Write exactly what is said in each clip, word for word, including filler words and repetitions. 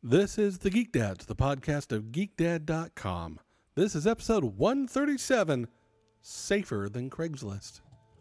This is the Geek Dads, the podcast of geek dad dot com. This is episode one thirty-seven, Safer Than Craigslist.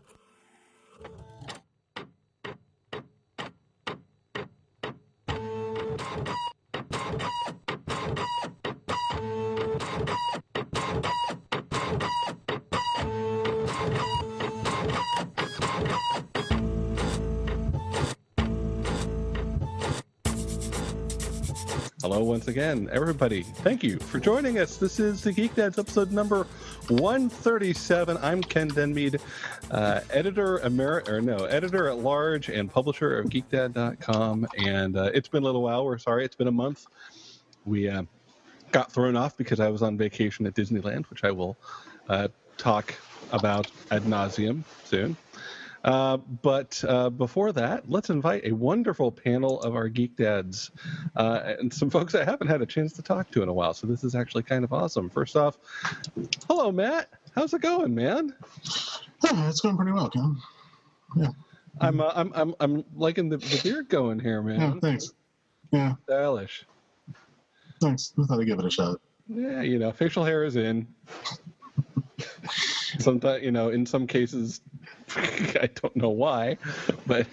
Hello once again, everybody. Thank you for joining us. This is the Geek Dads episode number one thirty-seven. I'm Ken Denmead, uh, editor emerit, or no, editor at large and publisher of geek dad dot com. And uh, it's been a little while. We're sorry. It's been a month. We uh, got thrown off because I was on vacation at Disneyland, which I will uh, talk about ad nauseum soon. Uh, but uh, before that, let's invite a wonderful panel of our Geek Dads uh, and some folks I haven't had a chance to talk to in a while. So this is actually kind of awesome. First off, hello, Matt. How's it going, man? Yeah, it's going pretty well, Ken. Yeah. I'm uh, I'm I'm I'm liking the, the beard going here, man. Yeah, thanks. Yeah. Stylish. Thanks. I thought I'd give it a shot. Yeah, you know, facial hair is in. Sometimes, you know, in some cases, I don't know why, but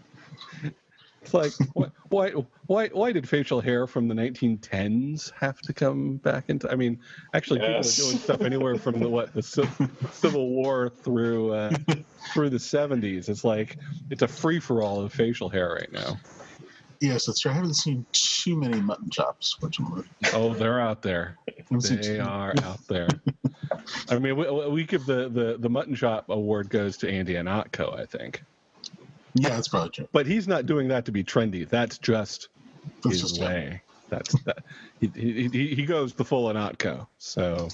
it's like, why, why, why did facial hair from the nineteen tens have to come back into? I mean, actually, yes. People are doing stuff anywhere from the what the Civil War through uh, through the seventies. It's like it's a free for all of facial hair right now. Yes, that's true. I haven't seen too many mutton chops, fortunately. Oh, they're out there. They are out there. I mean, we, we give the, the, the Mutton Chop Award goes to Andy Ihnatko, I think. Yeah, that's probably true. But he's not doing that to be trendy. That's just that's his just way. True. That's that. He, he he goes the full Ihnatko, so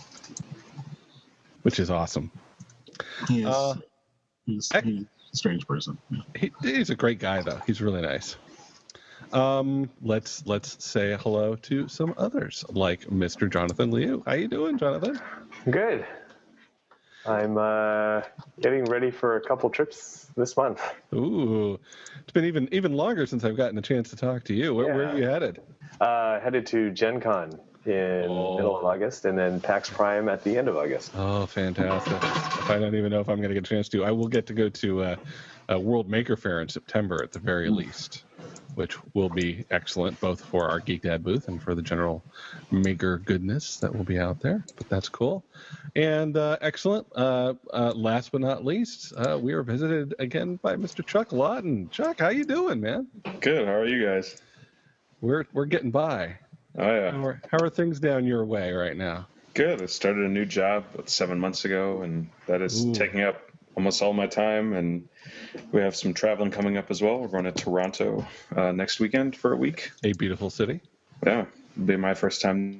which is awesome. He is. Uh, he's, he's a strange person. Yeah. He, he's a great guy, though. He's really nice. Um, let's let's say hello to some others, like Mister Jonathan Liu. How you doing, Jonathan? Good. I'm uh, getting ready for a couple trips this month. Ooh, it's been even even longer since I've gotten a chance to talk to you. Where, yeah. where are you headed? Uh, headed to Gen Con in oh. middle of August, and then PAX Prime at the end of August. Oh, fantastic! If I don't even know if I'm going to get a chance to, I will get to go to uh, a World Maker Fair in September at the very least, which will be excellent both for our Geek Dad booth and for the general maker goodness that will be out there. But that's cool. And uh, excellent. Uh, uh, last but not least, uh, we are visited again by Mister Chuck Lawton. Chuck, how you doing, man? Good. How are you guys? We're we're getting by. Oh, yeah. How are, how are things down your way right now? Good. I started a new job about seven months ago, and that is Ooh. taking up almost all my time, and we have some traveling coming up as well. We're going to Toronto uh, next weekend for a week. A beautiful city. Yeah, it'll be my first time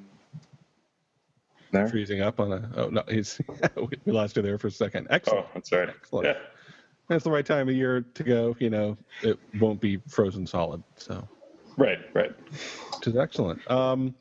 there. Freezing up on a. Oh no, he's. We lost you there for a second. Excellent. Oh, that's right. Excellent. Yeah, that's the right time of year to go. You know, it won't be frozen solid. So. Right. Right. Which is excellent. Um,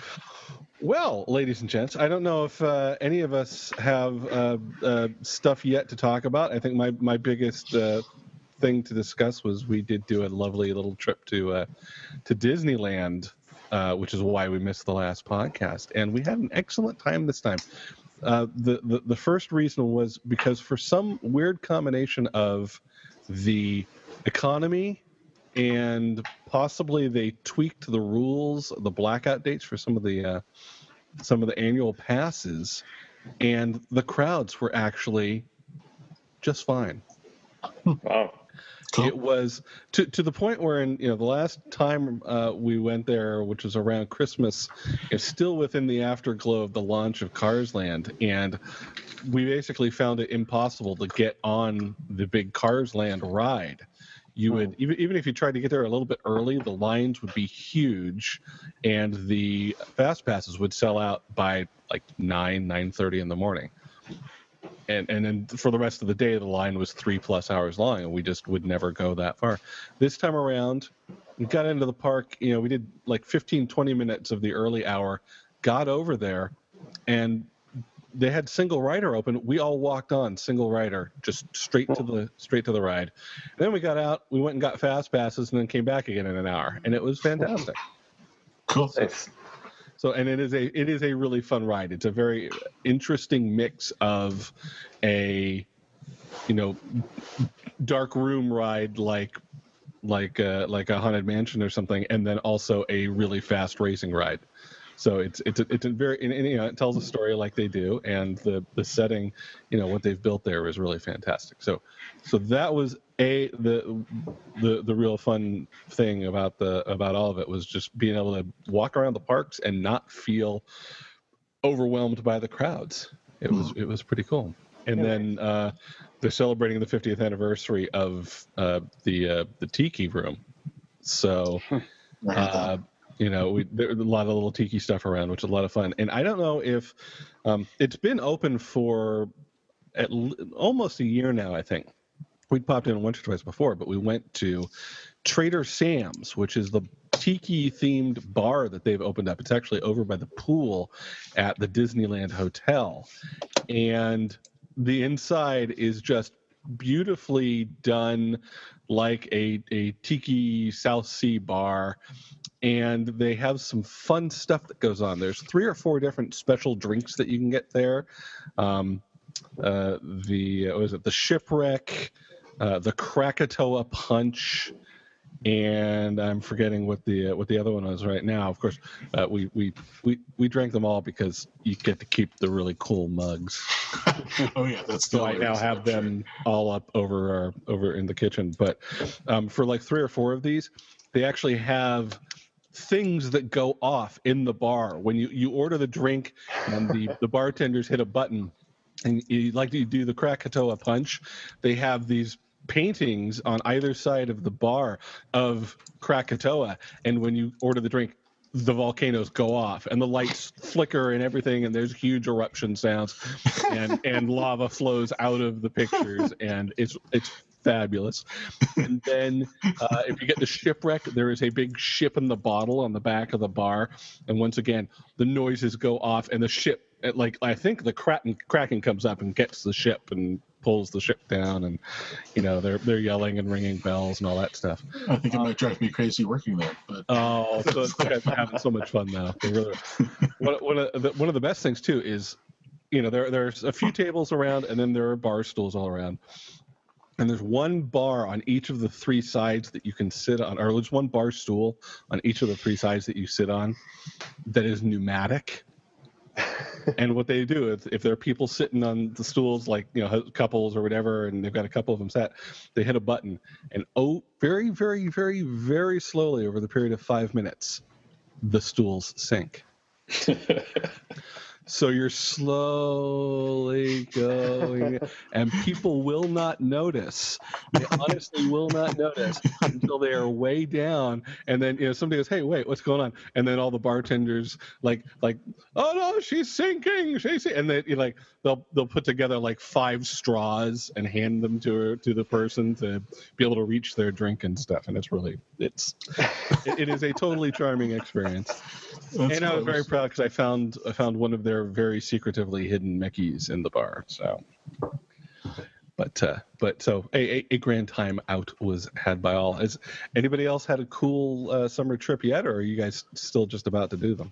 Well, ladies and gents, I don't know if uh, any of us have uh, uh, stuff yet to talk about. I think my, my biggest uh, thing to discuss was we did do a lovely little trip to uh, to Disneyland, uh, which is why we missed the last podcast. And we had an excellent time this time. Uh, the, the, the first reason was because for some weird combination of the economy and possibly they tweaked the rules, the blackout dates for some of the uh, some of the annual passes, and the crowds were actually just fine. Wow. Cool. It was to to the point where, in you know, the last time uh, we went there, which was around Christmas, it's still within the afterglow of the launch of Cars Land, and we basically found it impossible to get on the big Cars Land ride. You would even even if you tried to get there a little bit early, the lines would be huge, and the fast passes would sell out by like nine nine thirty in the morning. And and then for the rest of the day, the line was three plus hours long, and we just would never go that far. This time around, we got into the park. You know, we did like fifteen, twenty minutes of the early hour, got over there, and they had single rider open. We all walked on single rider, just straight to the straight to the ride. And then we got out. We went and got fast passes, and then came back again in an hour, and it was fantastic. Cool. Nice. So, and it is a it is a really fun ride. It's a very interesting mix of a, you know, dark room ride like like uh, like a Haunted Mansion or something, and then also a really fast racing ride. So it's it's a, it's a very and, and, you know, it tells a story like they do, and the the setting, you know, what they've built there is really fantastic. So so that was a the the the real fun thing about the about all of it was just being able to walk around the parks and not feel overwhelmed by the crowds. It was it was pretty cool. And then uh, they're celebrating the fiftieth anniversary of uh, the uh, the Tiki Room. So, uh, you know, we, there's a lot of little Tiki stuff around, which is a lot of fun. And I don't know if um, it's been open for at l- almost a year now, I think. We'd popped in once or twice before, but we went to Trader Sam's, which is the Tiki-themed bar that they've opened up. It's actually over by the pool at the Disneyland Hotel. And the inside is just beautifully done like a, a Tiki South Sea bar. And they have some fun stuff that goes on. There's three or four different special drinks that you can get there. Um, uh, the, what was it, the Shipwreck, uh, the Krakatoa Punch, and I'm forgetting what the uh, what the other one was right now. Of course, uh, we, we we we drank them all because you get to keep the really cool mugs. Oh yeah, that's so I now have them all up over our, over in the kitchen. But um, for like three or four of these, they actually have things that go off in the bar when you, you order the drink, and the, the bartenders hit a button, and you like to do the Krakatoa Punch. They have these paintings on either side of the bar of Krakatoa, and when you order the drink, the volcanoes go off and the lights flicker and everything, and there's huge eruption sounds, and and lava flows out of the pictures, and it's it's fabulous. And then uh, if you get the Shipwreck, there is a big ship in the bottle on the back of the bar, and once again the noises go off, and the ship, like I think the Kraken Kraken comes up and gets the ship and pulls the ship down, and you know they're they're yelling and ringing bells and all that stuff. I think it might drive me crazy working there. But oh, so it's guys are having so much fun now. They really, one, one of the one of the best things too is, you know, there there's a few tables around, and then there are bar stools all around. And there's one bar on each of the three sides that you can sit on, or there's one bar stool on each of the three sides that you sit on that is pneumatic. And what they do is, if there are people sitting on the stools, like, you know, couples or whatever, and they've got a couple of them set, they hit a button, and oh, very, very, very, very slowly over the period of five minutes, the stools sink. So you're slowly going, and people will not notice. They honestly will not notice until they are way down. And then, you know, somebody goes, "Hey, wait, what's going on?" And then all the bartenders like, like, "Oh no, she's sinking, she's sinking." And then, you know, like they'll they'll put together like five straws and hand them to her, to the person to be able to reach their drink and stuff. And it's really, it's it, it is a totally charming experience. That's and I was very proud because I found I found one of their very secretively hidden Mickeys in the bar. So, but uh, but so a, a, a grand time out was had by all. Has anybody else had a cool uh, summer trip yet, or are you guys still just about to do them?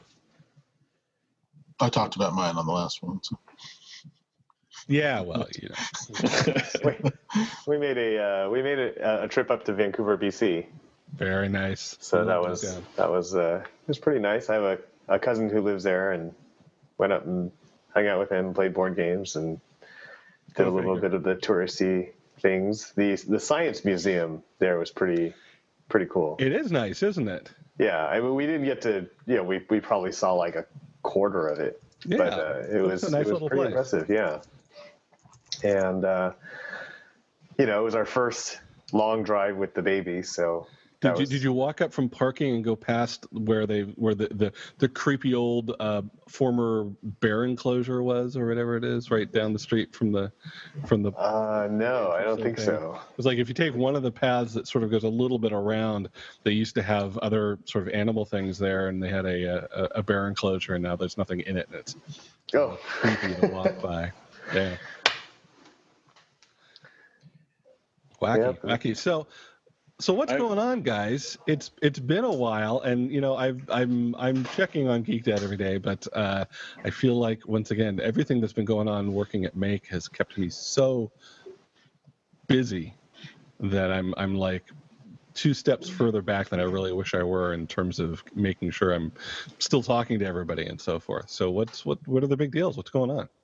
I talked about mine on the last one. So. Yeah, well, you know, we, we made a uh, we made a, a trip up to Vancouver, B C. Very nice. So that was down. that was uh, it was pretty nice. I have a, a cousin who lives there, and went up and hung out with him, played board games, and did oh, a little good. bit of the touristy things. The the science museum there was pretty pretty cool. It is nice, isn't it? Yeah, I mean, we didn't get to, you know, we we probably saw like a quarter of it, yeah, but uh, it was a nice it was little pretty place. impressive. Yeah, and uh, you know, it was our first long drive with the baby, so. Did you was... did you walk up from parking and go past where they where the the, the creepy old uh, former bear enclosure was, or whatever it is, right down the street from the from the? Uh, no, I don't think so. It was like if you take one of the paths that sort of goes a little bit around, they used to have other sort of animal things there, and they had a a, a bear enclosure, and now there's nothing in it, and it's oh. creepy to walk by. Yeah. Wacky, yeah. wacky. So. So what's I, going on, guys? It's it's been a while, and you know I've I'm I'm checking on Geek Dad every day, but uh, I feel like once again everything that's been going on working at Make has kept me so busy that I'm I'm like two steps further back than I really wish I were in terms of making sure I'm still talking to everybody and so forth. So what's what what are the big deals? What's going on?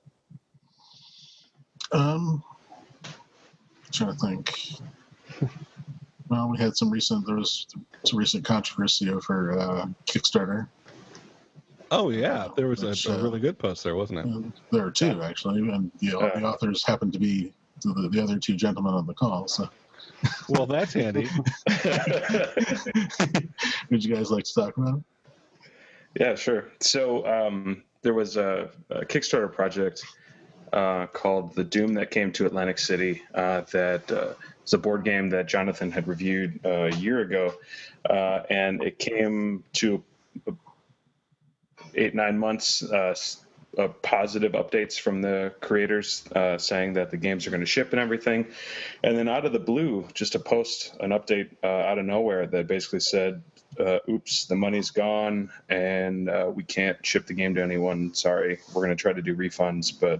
Um, trying to think. Well, we had some recent. There was some recent controversy over uh, Kickstarter. Oh yeah, there was Which, a, a uh, really good post there, wasn't it? Uh, there are two actually, and the, Uh. the authors happen to be the, the other two gentlemen on the call. So, Well, that's handy. would you guys like to talk about it? Yeah, sure. So um, there was a, a Kickstarter project uh, called The Doom That Came to Atlantic City uh, that uh, was a board game that Jonathan had reviewed uh, a year ago, uh, and it came to eight, nine months uh, of positive updates from the creators uh, saying that the games are going to ship and everything. And then out of the blue, just a post, an update uh, out of nowhere that basically said, uh, oops, the money's gone and uh, we can't ship the game to anyone. Sorry, we're going to try to do refunds, but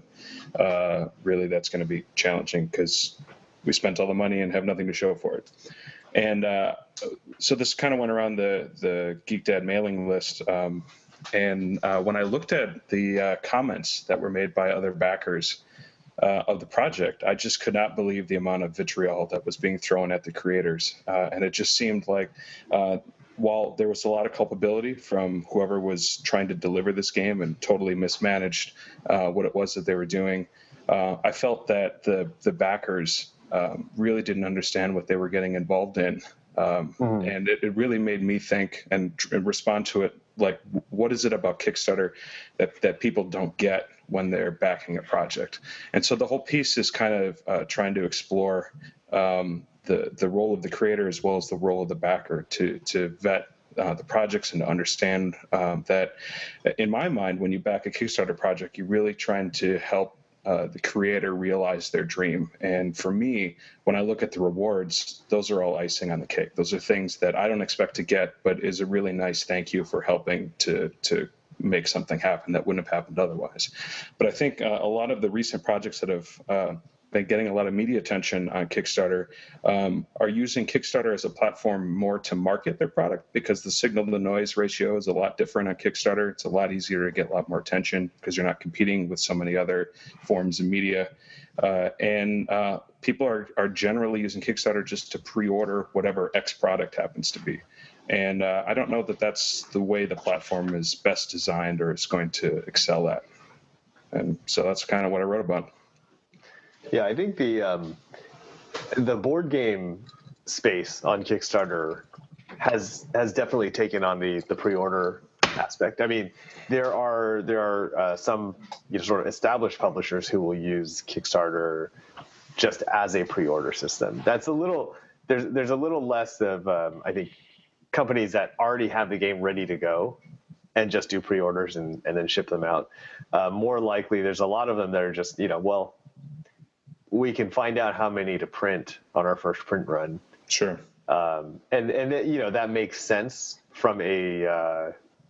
uh, really that's going to be challenging because we spent all the money and have nothing to show for it. And uh, so this kind of went around the, the Geek Dad mailing list. Um, And uh, when I looked at the uh, comments that were made by other backers uh, of the project, I just could not believe the amount of vitriol that was being thrown at the creators. Uh, and it just seemed like uh, while there was a lot of culpability from whoever was trying to deliver this game and totally mismanaged uh, what it was that they were doing, uh, I felt that the, the backers um, really didn't understand what they were getting involved in. Um, mm-hmm. And it, it really made me think and, and respond to it. Like, what is it about Kickstarter that, that people don't get when they're backing a project? And so the whole piece is kind of uh, trying to explore um, the the role of the creator as well as the role of the backer to to vet uh, the projects and to understand um, that, in my mind, when you back a Kickstarter project, you're really trying to help Uh, the creator realize their dream. And for me, when I look at the rewards, those are all icing on the cake. Those are things that I don't expect to get, but is a really nice thank you for helping to to make something happen that wouldn't have happened otherwise. But I think uh, a lot of the recent projects that have uh, been getting a lot of media attention on Kickstarter um, are using Kickstarter as a platform more to market their product, because the signal to noise ratio is a lot different on Kickstarter. It's a lot easier to get a lot more attention because you're not competing with so many other forms of media. Uh, and uh, people are, are generally using Kickstarter just to pre-order whatever X product happens to be. And uh, I don't know that that's the way the platform is best designed or is going to excel at. And so that's kind of what I wrote about. Yeah, I think the um, the board game space on Kickstarter has has definitely taken on the the pre-order aspect. I mean, there are there are uh, some you know, sort of established publishers who will use Kickstarter just as a pre-order system. That's a little there's there's a little less of um, I think companies that already have the game ready to go and just do pre-orders and, and then ship them out. Uh, more likely, there's a lot of them that are just you know well. We can find out how many to print on our first print run. Sure. Um, and, and you know, that makes sense from a, uh,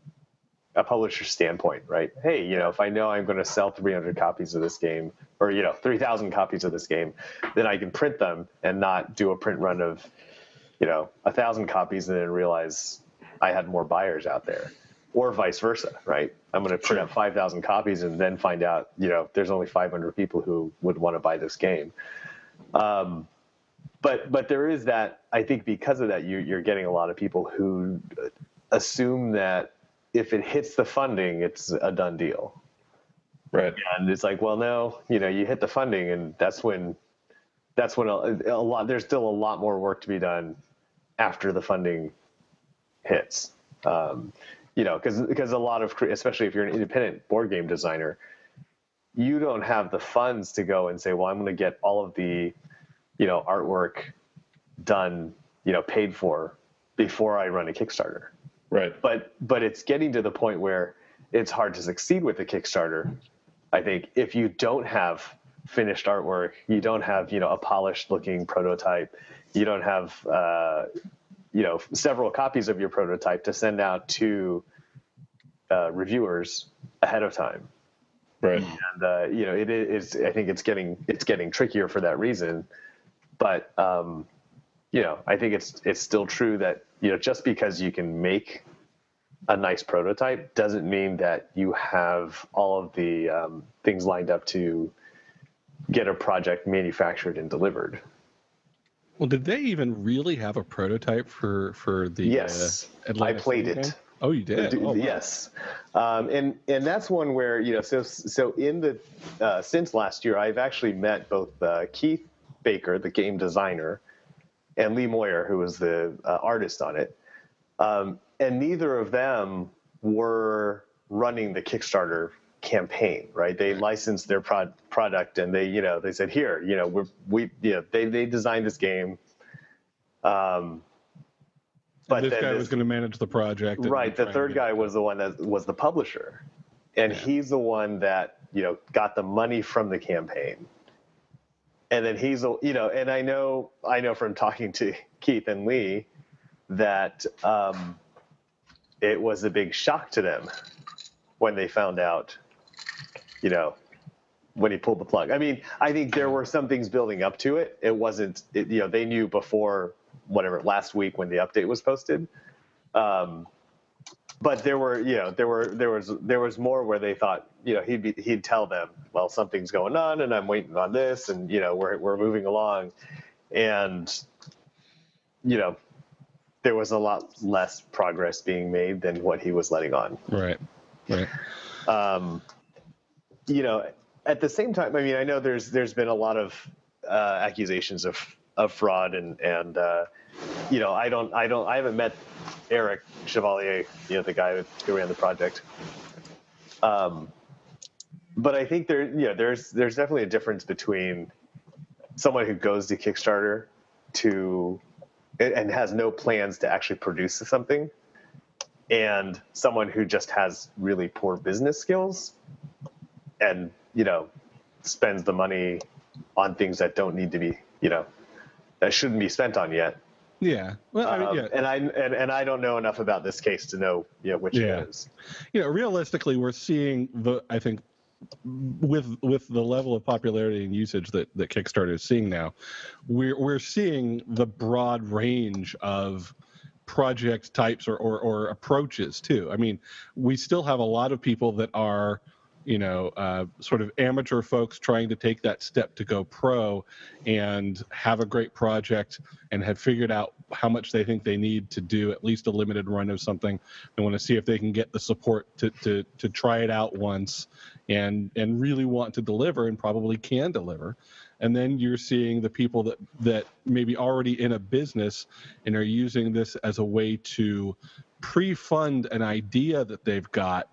a publisher standpoint, right? Hey, you know, if I know I'm going to sell three hundred copies of this game or, you know, three thousand copies of this game, then I can print them and not do a print run of, you know, a thousand copies and then realize I had more buyers out there. Or vice versa, right? I'm going to print Sure. out five thousand copies and then find out, you know, there's only five hundred people who would want to buy this game. Um, but but there is that, I think because of that, you, you're getting a lot of people who assume that if it hits the funding, it's a done deal. Right. And it's like, well, no, you know, you hit the funding and that's when, that's when a, a lot, there's still a lot more work to be done after the funding hits. Um, You know, because because a lot of, especially if you're an independent board game designer, you don't have the funds to go and say, well, I'm going to get all of the, you know, artwork done, you know, paid for before I run a Kickstarter. Right. But but it's getting to the point where it's hard to succeed with a Kickstarter. I think if you don't have finished artwork, you don't have, you know, a polished looking prototype, you don't have uh, you know several copies of your prototype to send out to uh, reviewers ahead of time. Right. And uh, you know, it is. I think it's getting it's getting trickier for that reason. But um, you know, I think it's it's still true that you know just because you can make a nice prototype doesn't mean that you have all of the um, things lined up to get a project manufactured and delivered. Well, did they even really have a prototype for for the? Yes, uh, Atlantic I played City it. game? Oh, you did? Oh, wow. Yes, um, and and that's one where you know so so in the uh, since last year I've actually met both uh, Keith Baker, the game designer, and Lee Moyer, who was the uh, artist on it, um, and neither of them were running the Kickstarter campaign. Right? They licensed their pro- product, and they you know they said here you know we're we you know they they designed this game. Um, But this guy this, was going to manage the project. Right. The third guy was the one that was the publisher. And yeah. he's the one that, you know, got the money from the campaign. And then he's, you know, and I know, I know from talking to Keith and Lee that um, it was a big shock to them when they found out, you know, when he pulled the plug. I mean, I think there were some things building up to it. It wasn't, it, you know, they knew before whatever last week when the update was posted, um, but there were you know there were there was there was more where they thought you know he'd be, he'd tell them, well, something's going on and I'm waiting on this, and you know we're we're moving along, and you know there was a lot less progress being made than what he was letting on. Right, right. Um, you know, at the same time, I mean, I know there's there's been a lot of uh, accusations of. of fraud and and uh, you know I don't I don't I haven't met Eric Chevalier, you know the guy who ran the project, um, but I think there you know there's there's definitely a difference between someone who goes to Kickstarter to and has no plans to actually produce something and someone who just has really poor business skills and you know spends the money on things that don't need to be you know that shouldn't be spent on yet. Yeah. Well, I mean, um, yeah. And I and, and I don't know enough about this case to know, you know, which yeah. it is. You know, realistically, we're seeing the I think with with the level of popularity and usage that, that Kickstarter is seeing now, we're we're seeing the broad range of project types or, or, or approaches too. I mean, we still have a lot of people that are you know, uh, sort of amateur folks trying to take that step to go pro and have a great project and have figured out how much they think they need to do at least a limited run of something. They want to see if they can get the support to, to, to try it out once and, and really want to deliver and probably can deliver. And then you're seeing the people that, that maybe already in a business and are using this as a way to pre-fund an idea that they've got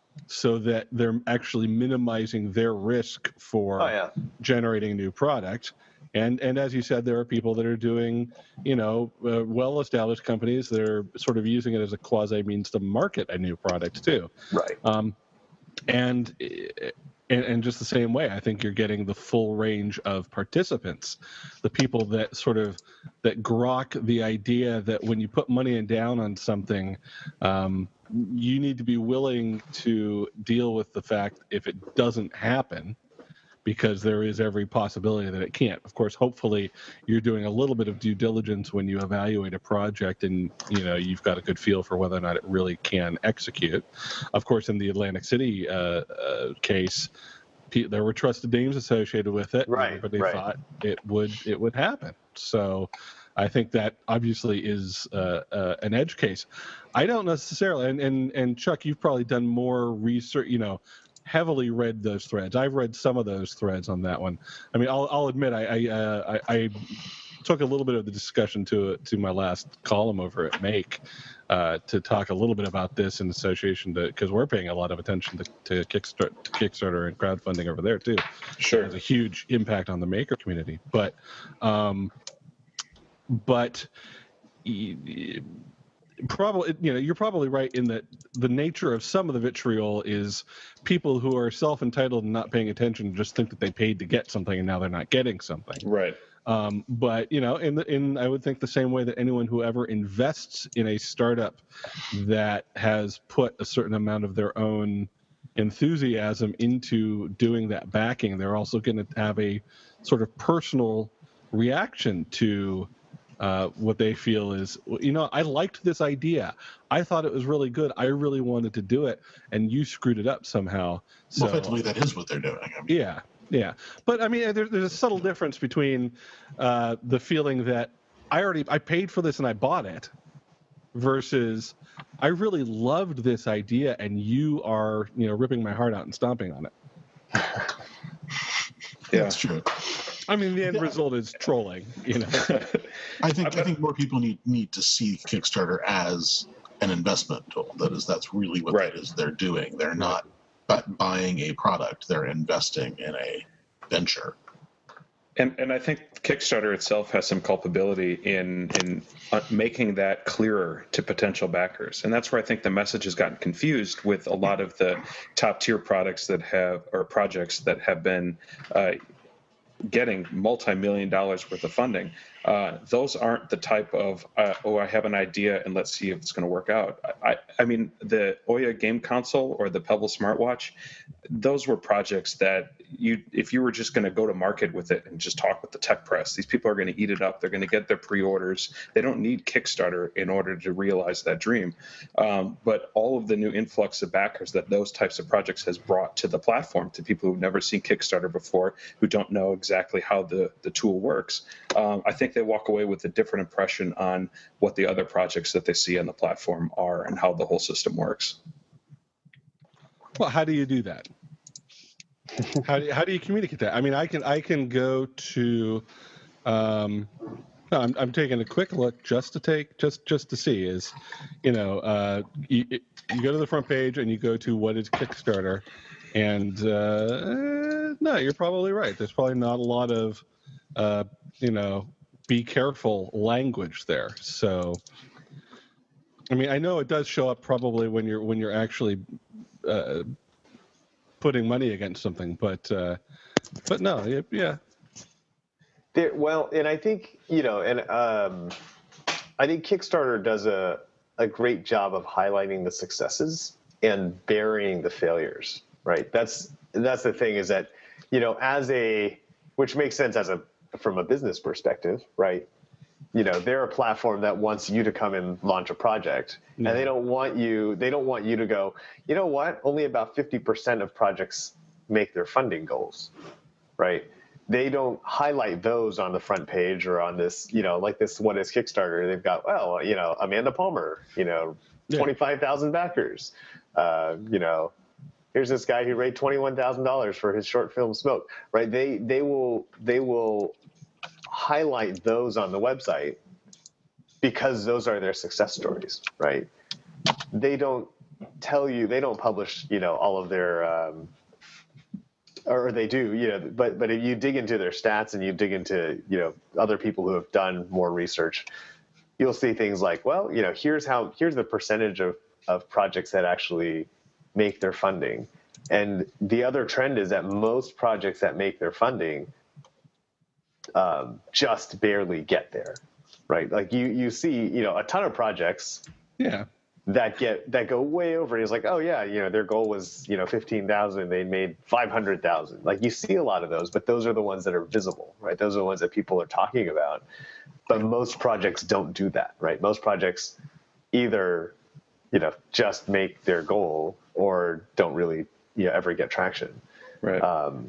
so that they're actually minimizing their risk for oh, yeah. generating a new product. And and as you said, there are people that are doing, you know, uh, well-established companies that are sort of using it as a quasi means to market a new product too. Right. Um, and, and and just the same way, I think you're getting the full range of participants, the people that sort of that grok the idea that when you put money down on something, um, you need to be willing to deal with the fact if it doesn't happen, because there is every possibility that it can't. Of course, hopefully you're doing a little bit of due diligence when you evaluate a project and, you know, you've got a good feel for whether or not it really can execute. Of course, in the Atlantic City uh, uh, case, there were trusted names associated with it. Right, Everybody right. thought it would it would happen. So I think that obviously is uh, uh, an edge case. I don't necessarily, and, and, and Chuck, you've probably done more research, you know, heavily read those threads. I've read some of those threads on that one. I mean, I'll, I'll admit I I, uh, I I took a little bit of the discussion to to my last column over at Make uh, to talk a little bit about this in association to because we're paying a lot of attention to, to Kickstarter, to Kickstarter and crowdfunding over there too. Sure, it has a huge impact on the maker community, but um, but. Probably, you know, you're probably right in that the nature of some of the vitriol is people who are self-entitled and not paying attention just think that they paid to get something and now they're not getting something. Right. Um, but you know, in the, in I would think the same way that anyone who ever invests in a startup that has put a certain amount of their own enthusiasm into doing that backing, they're also going to have a sort of personal reaction to uh, what they feel is, you know, I liked this idea. I thought it was really good. I really wanted to do it, and you screwed it up somehow. So, well, effectively, that is what they're doing. I mean, yeah, yeah. But I mean, there, there's a subtle difference between uh, the feeling that I already I paid for this and I bought it, versus I really loved this idea and you are, you know, ripping my heart out and stomping on it. Yeah. That's true. I mean, the end Yeah. result is trolling, you know. I think I think more people need need to see Kickstarter as an investment tool. That is, that's really what Right. that is they're doing. They're not bu- buying a product. They're investing in a venture. And and I think Kickstarter itself has some culpability in in uh, making that clearer to potential backers, and that's where I think the message has gotten confused with a lot of the top tier products that have or projects that have been uh, getting multi-million dollars worth of funding. Uh, those aren't the type of uh, oh, I have an idea and let's see if it's going to work out. I, I mean, the Ouya game console or the Pebble smartwatch, those were projects that you, if you were just going to go to market with it and just talk with the tech press, these people are going to eat it up. They're going to get their pre-orders. They don't need Kickstarter in order to realize that dream. Um, but all of the new influx of backers that those types of projects has brought to the platform, to people who've never seen Kickstarter before, who don't know exactly how the, the tool works, um, I think they walk away with a different impression on what the other projects that they see on the platform are and how the whole system works. Well, how do you do that? How do you, how do you communicate that? I mean, I can I can go to, um, no, I'm I'm taking a quick look just to take just just to see is, you know, uh, you, you go to the front page and you go to what is Kickstarter, and uh, no, you're probably right. There's probably not a lot of, uh, you know, be careful language there. So, I mean, I know it does show up probably when you're when you're actually uh, putting money against something, but uh, but no, yeah, yeah. There, well, and I think, you know, and um, I think Kickstarter does a, a great job of highlighting the successes and burying the failures, right? That's that's the thing is that, you know, as a, which makes sense as a, from a business perspective, right? You know, they're a platform that wants you to come and launch a project, Yeah. and they don't want you, they don't want you to go, you know what, only about fifty percent of projects make their funding goals, right? They don't highlight those on the front page or on this, you know, like this, what is Kickstarter? They've got, well, you know, Amanda Palmer, you know, Yeah. twenty-five thousand backers, uh, you know, here's this guy who raised twenty-one thousand dollars for his short film Smoke, right? They, they will, they will highlight those on the website because those are their success stories, right? They don't tell you, they don't publish, you know, all of their, um, or they do, you know, but but if you dig into their stats and you dig into, you know, other people who have done more research, you'll see things like, well, you know, here's how, here's the percentage of, of projects that actually make their funding. And the other trend is that most projects that make their funding um, just barely get there, right? Like you, you see, you know, a ton of projects Yeah. that get that go way over. It's like, oh yeah, you know, their goal was, you know, fifteen thousand, they made five hundred thousand. Like you see a lot of those, but those are the ones that are visible, right? Those are the ones that people are talking about. But most projects don't do that, right? Most projects either, you know, just make their goal or don't really, you know, ever get traction. Right. Um,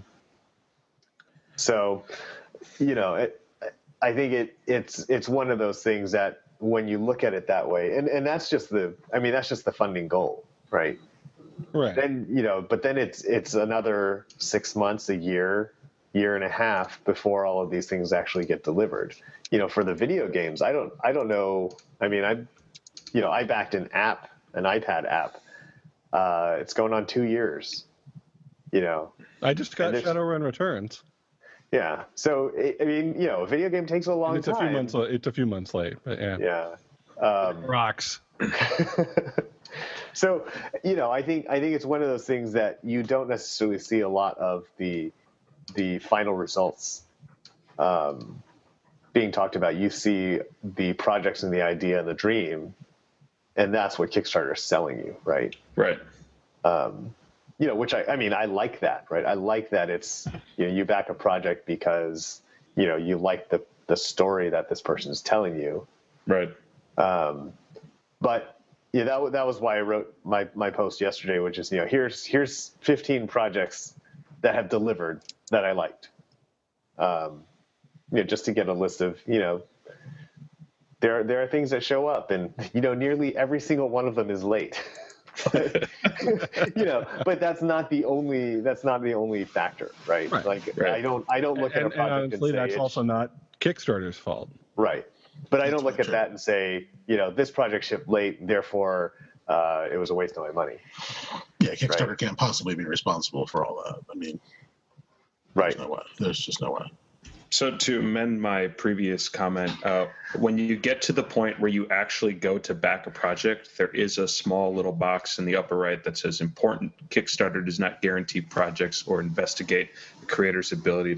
so, you know, it, I think it it's it's one of those things that when you look at it that way, and, and that's just the, I mean, that's just the funding goal, right? Right. Then, you know, but then it's it's another six months, a year, year and a half before all of these things actually get delivered. You know, for the video games, I don't I don't know. I mean, I, you know, I backed an app, an iPad app. Uh, it's going on two years. You know, I just got and it's- Shadowrun Returns. yeah. So I I mean, you know, a video game takes a long And it's time. a few months. la- It's a few months late, but yeah. Yeah. Um, Rocks. so, you know, I think I think it's one of those things that you don't necessarily see a lot of the the final results um, being talked about, you see the projects and the idea and the dream, and that's what Kickstarter is selling you, right? Right. Um, you know, which I, I mean, I like that, right? I like that it's, you know, you back a project because, you know, you like the, the story that this person is telling you. Right. Um, but yeah, that, that was why I wrote my, my post yesterday, which is, you know, here's, here's fifteen projects that have delivered that I liked. Um, you know, just to get a list of, you know, there, there are things that show up and, you know, nearly every single one of them is late. You know, but that's not the only that's not the only factor, right? Right. Like Right. I don't I don't look and, at a project and and, honestly, say that's it's- also not Kickstarter's fault. right. But I That's don't look very at true. that and say, you know, this project shipped late, therefore uh, it was a waste of my money. Yeah, Kickstarter Right. can't possibly be responsible for all that. I mean, Right. there's no way. There's just no way. So to amend my previous comment, uh, when you get to the point where you actually go to back a project, there is a small little box in the upper right that says important. Kickstarter does not guarantee projects or investigate the creator's ability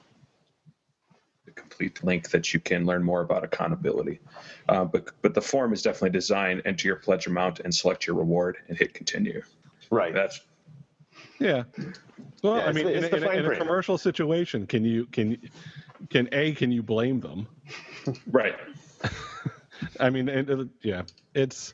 to complete the link that you can learn more about accountability. Uh, but, but the form is definitely designed. Enter your pledge amount and select your reward and hit continue. Right. That's Yeah. Well, Yeah, I it's mean, the- in, it's the in, a- fine in a print. commercial situation, can you can can a can you blame them? right. I mean, it, it- yeah, it's.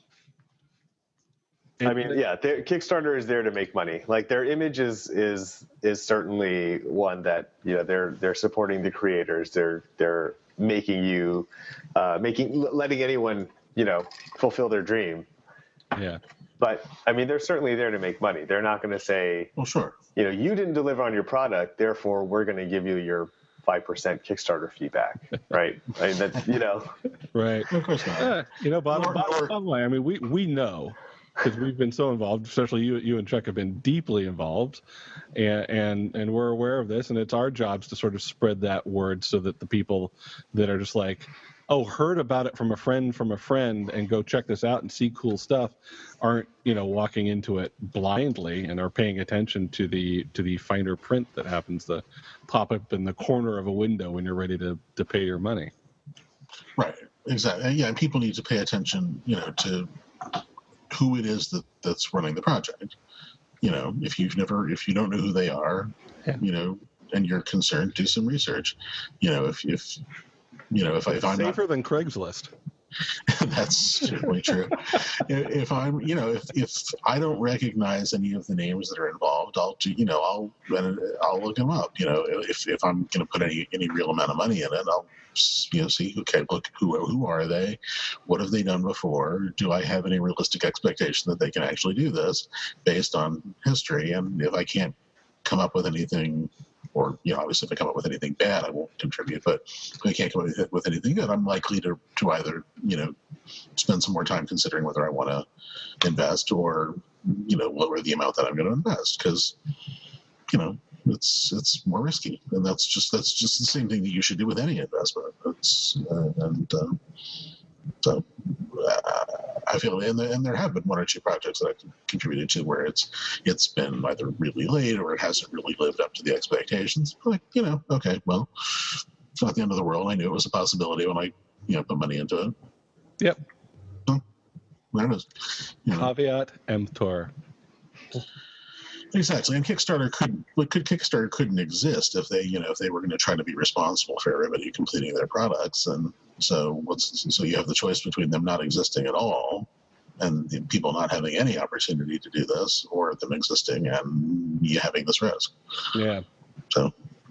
I mean, yeah, they're- Kickstarter is there to make money. Like their image is is is certainly one that, you know, they're they're supporting the creators. They're they're making you uh, making letting anyone, you know, fulfill their dream. yeah, But I mean, they're certainly there to make money. They're not going to say, Well, sure. you know, you didn't deliver on your product, therefore we're going to give you your five percent Kickstarter feedback, right? I mean, that, you know, right. Of course not. Uh, you know, bottom, Nor- bottom, nor- bottom line. I mean, we we know because we've been so involved. Especially you, you and Chuck have been deeply involved, and and and we're aware of this. And it's our jobs to sort of spread that word so that the people that are just like, oh, heard about it from a friend from a friend, and go check this out and see cool stuff, aren't, you know, walking into it blindly and are paying attention to the to the finer print that happens to pop up in the corner of a window when you're ready to to pay your money. Right. Exactly. Yeah, and people need to pay attention, you know, to who it is that that's running the project. You know, if you've never, if you don't know who they are, Yeah. you know, and you're concerned, do some research. You know, if if you know, if, I, if I'm not, Safer than Craigslist. that's certainly true. If I'm, you know, if, if I don't recognize any of the names that are involved, I'll do, you know, I'll I'll look them up. You know, if if I'm going to put any any real amount of money in it, I'll, you know, see, okay, look, who who are they? What have they done before? Do I have any realistic expectation that they can actually do this based on history? And if I can't come up with anything, or, you know, obviously if I come up with anything bad, I won't contribute. But if I can't come up with, with anything good, I'm likely to, to either, you know, spend some more time considering whether I want to invest or, you know, lower the amount that I'm going to invest, because, you know, it's it's more risky, and that's just that's just the same thing that you should do with any investment. It's uh, and um, so uh, I feel, and, and there have been one or two projects that I've contributed to where it's it's been either really late or it hasn't really lived up to the expectations. Like, you know, okay, well, it's not the end of the world. I knew it was a possibility when I, you know, put money into it. Yep. So, there it is. You know. Caveat emptor. Exactly, and Kickstarter could, but could Kickstarter couldn't exist if they, you know, if they were going to try to be responsible for everybody completing their products, and so what's so you have the choice between them not existing at all, and the people not having any opportunity to do this, or them existing and you having this risk. Yeah. So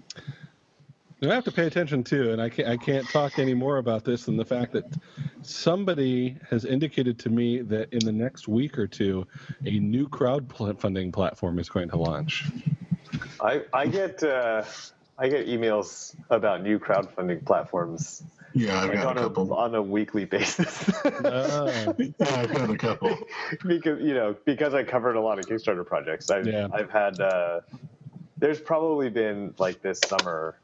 You have to pay attention too, and I can't, I can't talk any more about this than the fact that somebody has indicated to me that in the next week or two, a new crowdfunding platform is going to launch. I I get uh, I get emails about new crowdfunding platforms yeah, I've like got on a a, couple. on a weekly basis. Ah, Yeah, I've got a couple. because you know because I covered a lot of Kickstarter projects. I've Yeah. I've had uh, there's probably been like this summer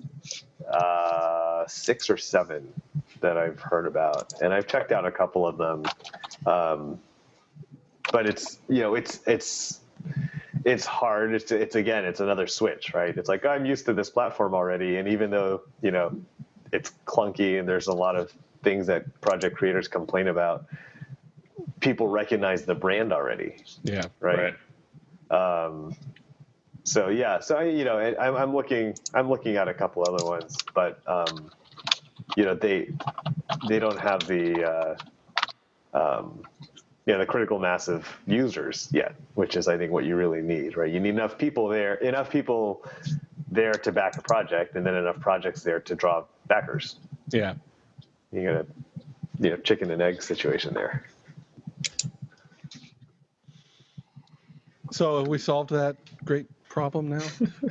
uh, six or seven that I've heard about, and I've checked out a couple of them. Um, but it's you know it's it's it's hard. It's it's again it's another switch, right? It's like I'm used to this platform already, and even though you know it's clunky and there's a lot of things that project creators complain about, people recognize the brand already. Yeah. Right. right. Um, so yeah, so I, you know, I, I'm, I'm looking, I'm looking at a couple other ones, but um, you know, they, they don't have the, uh, um, you know, the critical mass of users yet, which is, I think, what you really need, right? You need enough people there, enough people there to back a project, and then enough projects there to draw backers. Yeah. You got a, you know, chicken and egg situation there. So have we solved that great problem now?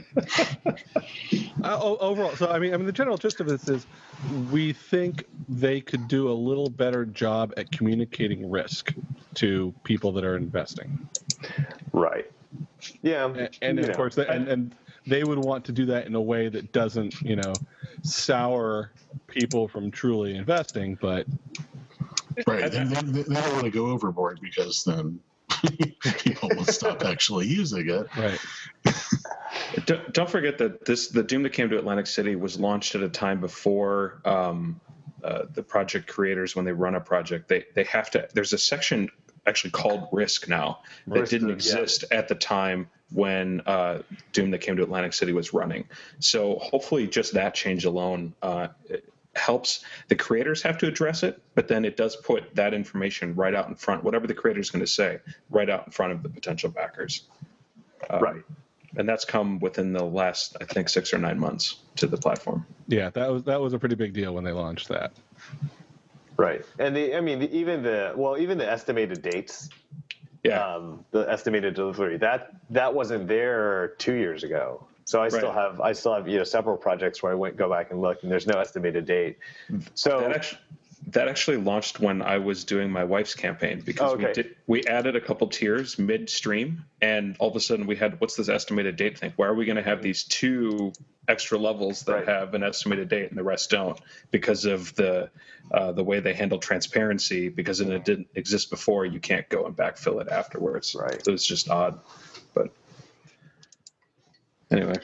uh, overall, so I mean, I mean, the general gist of this is, we think they could do a little better job at communicating risk to people that are investing. Right. Yeah. And, and of know. course, they, and, and they would want to do that in a way that doesn't, you know, sour people from truly investing. But right, they, they, they don't want to go overboard, because then people will stop actually using it. Right. Don't, don't forget that this the Doom that came to Atlantic City was launched at a time before um, uh, the project creators, when they run a project, they they have to. There's a section actually called Risk now that Risk, didn't yeah. exist at the time when uh, Doom that came to Atlantic City was running. So hopefully, just that change alone uh, helps. The creators have to address it, but then it does put that information right out in front. Whatever the creator is going to say, right out in front of the potential backers. Um, Right. And that's come within the last, I think, six or nine months to the platform. Yeah, that was that was a pretty big deal when they launched that. Right. And the, I mean, the, even the, well, even the estimated dates, Yeah. um, the estimated delivery, that, that wasn't there two years ago. So I still Right. have, I still have, you know, several projects where I went, go back and look, and there's no estimated date. So that actually, that actually launched when I was doing my wife's campaign, because Oh, okay. we did we added a couple tiers midstream, and all of a sudden we had, what's this estimated date thing? Why are we going to have these two extra levels that Right. have an estimated date and the rest don't? Because of the uh, the way they handle transparency, because it didn't exist before, you can't go and backfill it afterwards. Right. It was just odd, but anyway.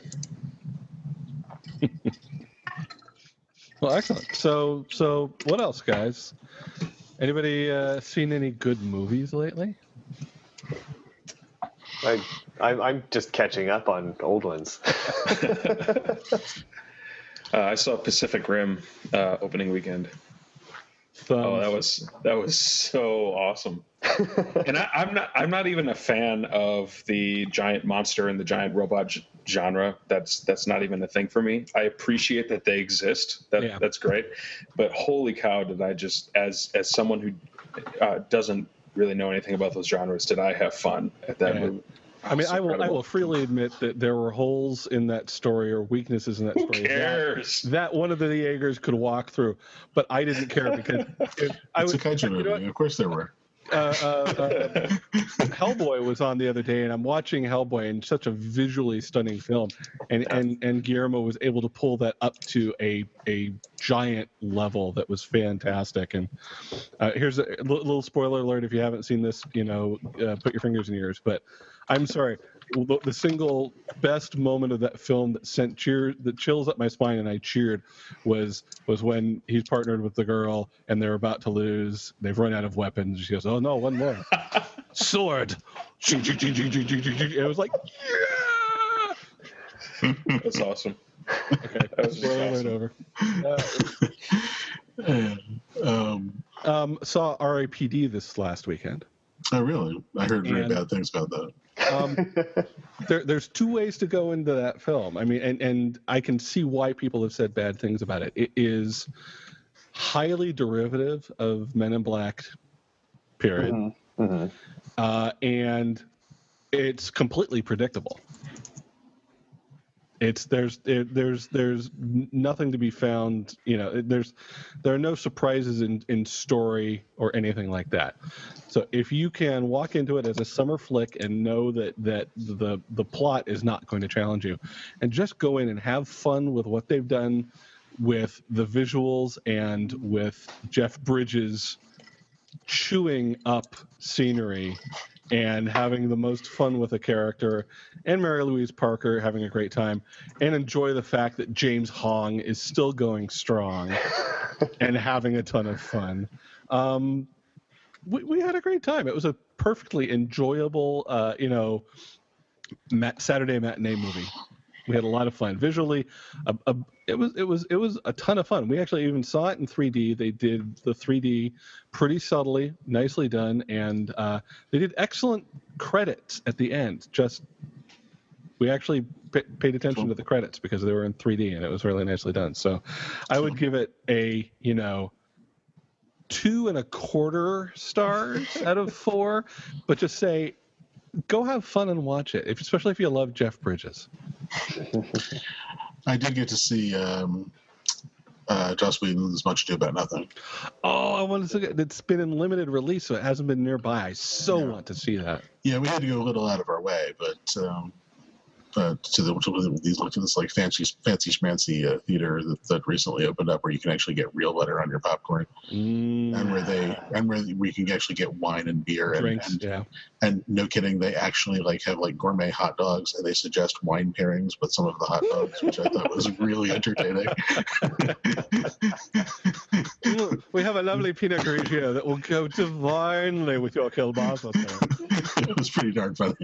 Well, excellent. So, so what else, guys? Anybody uh, seen any good movies lately? I, I'm, I'm just catching up on old ones. Uh, I saw Pacific Rim uh, opening weekend. Thumbs. Oh, that was that was so awesome. And I, I'm not I'm not even a fan of the giant monster and the giant robot g- genre. That's that's not even a thing for me. I appreciate that they exist. That Yeah. that's great. But holy cow, did I just, as as someone who uh, doesn't really know anything about those genres, did I have fun at that Yeah. movie? I mean, It's I will. I incredible. will freely admit that there were holes in that story, or weaknesses in that Who story. cares? That, that one of the Jaegers could walk through, but I didn't care because it, I It's was. a kaiju you know movie. what? Of course there were. uh, uh, uh, Hellboy was on the other day, and I'm watching Hellboy, and such a visually stunning film, and and and Guillermo was able to pull that up to a a giant level that was fantastic. And uh, here's a li- little spoiler alert: if you haven't seen this, you know, uh, put your fingers in your ears. But I'm sorry, the, the single best moment of that film that sent cheer that chills up my spine, and I cheered, was was when he's partnered with the girl, and they're about to lose. They've run out of weapons. She goes, "Oh no, one more sword!" Ching, ching, ching, ching, ching, ching, ching, ching. It was like, yeah. That's awesome. Okay, That was just spoiler alert awesome. over. Uh, um, um, saw R I P D this last weekend. oh, really? I heard very And- bad things about that. Um, there, there's two ways to go into that film. I mean, and, and I can see why people have said bad things about it. It is highly derivative of Men in Black, period. Mm-hmm. Mm-hmm. Uh, and it's completely predictable. It's there's there, there's there's nothing to be found. You know, there's there are no surprises in, in story or anything like that. So if you can walk into it as a summer flick and know that that the the plot is not going to challenge you, and just go in and have fun with what they've done with the visuals and with Jeff Bridges chewing up scenery and having the most fun with a character, and Mary Louise Parker having a great time, and enjoy the fact that James Hong is still going strong and having a ton of fun. Um, we, we had a great time. It was a perfectly enjoyable, uh, you know, mat- Saturday matinee movie. We had a lot of fun visually. A, a, it was it was it was a ton of fun. We actually even saw it in three D. They did the three D pretty subtly, nicely done, and uh, they did excellent credits at the end. Just we actually p- paid attention to the credits because they were in three D and it was really nicely done. So I would give it a you know two and a quarter stars out of four, but just say go have fun and watch it, if, especially if you love Jeff Bridges. I did get to see um, uh, Joss Whedon's Much Ado About Nothing. Oh, I wanted to get it's been in limited release, so it hasn't been nearby. I so Yeah. want to see that. Yeah, we had to go a little out of our way, but um, but to the to these to this like fancy fancy schmancy uh, theater that, that recently opened up where you can actually get real butter on your popcorn, Mm, and where they and where we can actually get wine and beer and, drinks, and yeah. and no kidding, they actually like have like gourmet hot dogs and they suggest wine pairings with some of the hot dogs, which I thought was really entertaining. Mm, we have a lovely Pinot Grigio that will go divinely with your kielbasa. It was pretty darn funny.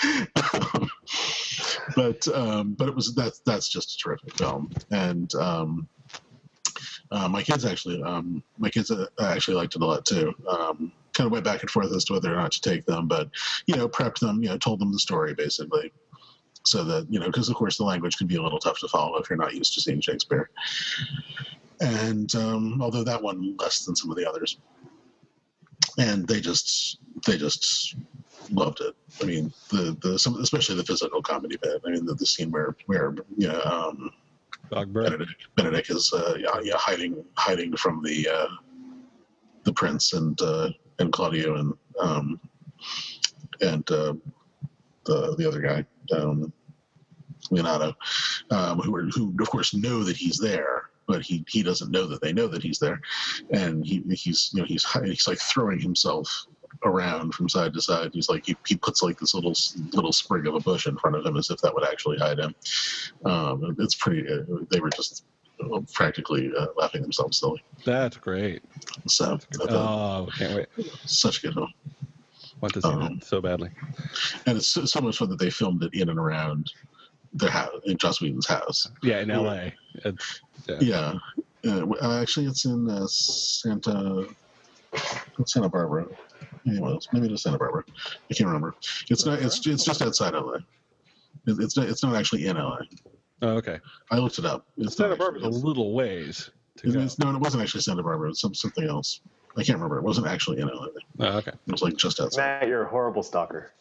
but um, but it was that's that's just a terrific film, and um, uh, my kids actually um, my kids uh, actually liked it a lot too. Um, kind of went back and forth as to whether or not to take them, but you know, prepped them, you know, told them the story basically, so that you know, because of course the language can be a little tough to follow if you're not used to seeing Shakespeare. And um, although that one less than some of the others, and they just they just loved it. I mean, the the some, especially the physical comedy bit. I mean, the, the scene where where you know, um, Dog bird. Benedict, Benedict is uh, yeah, yeah, hiding hiding from the uh, the prince and uh, and Claudio and um, and uh, the the other guy um, Leonardo, um, who are, who of course know that he's there, but he, he doesn't know that they know that he's there, and he he's you know he's he's like throwing himself around from side to side. He's like he, he puts like this little little sprig of a bush in front of him as if that would actually hide him. Um, it's pretty. Uh, they were just practically uh, laughing themselves silly. That's great. So I thought, Oh, can't wait. such a good film, Want to see Um, that so badly. and it's so, so much fun that they filmed it in and around their house, in Joss Whedon's house. Yeah, in L A. It's, yeah. Yeah, uh, uh, actually, it's in uh, Santa Santa Barbara. Anyway, maybe it's Santa Barbara. I can't remember. It's not. It's it's just outside L A. It, it's not. It's not actually in L A. Oh, okay. I looked it up. It's Santa not Barbara's a actually- little ways to It's, go. it's, no, it wasn't actually Santa Barbara. It's some, something else. I can't remember. It wasn't actually in L A. Oh, okay. It was like just outside. Matt, you're a horrible stalker.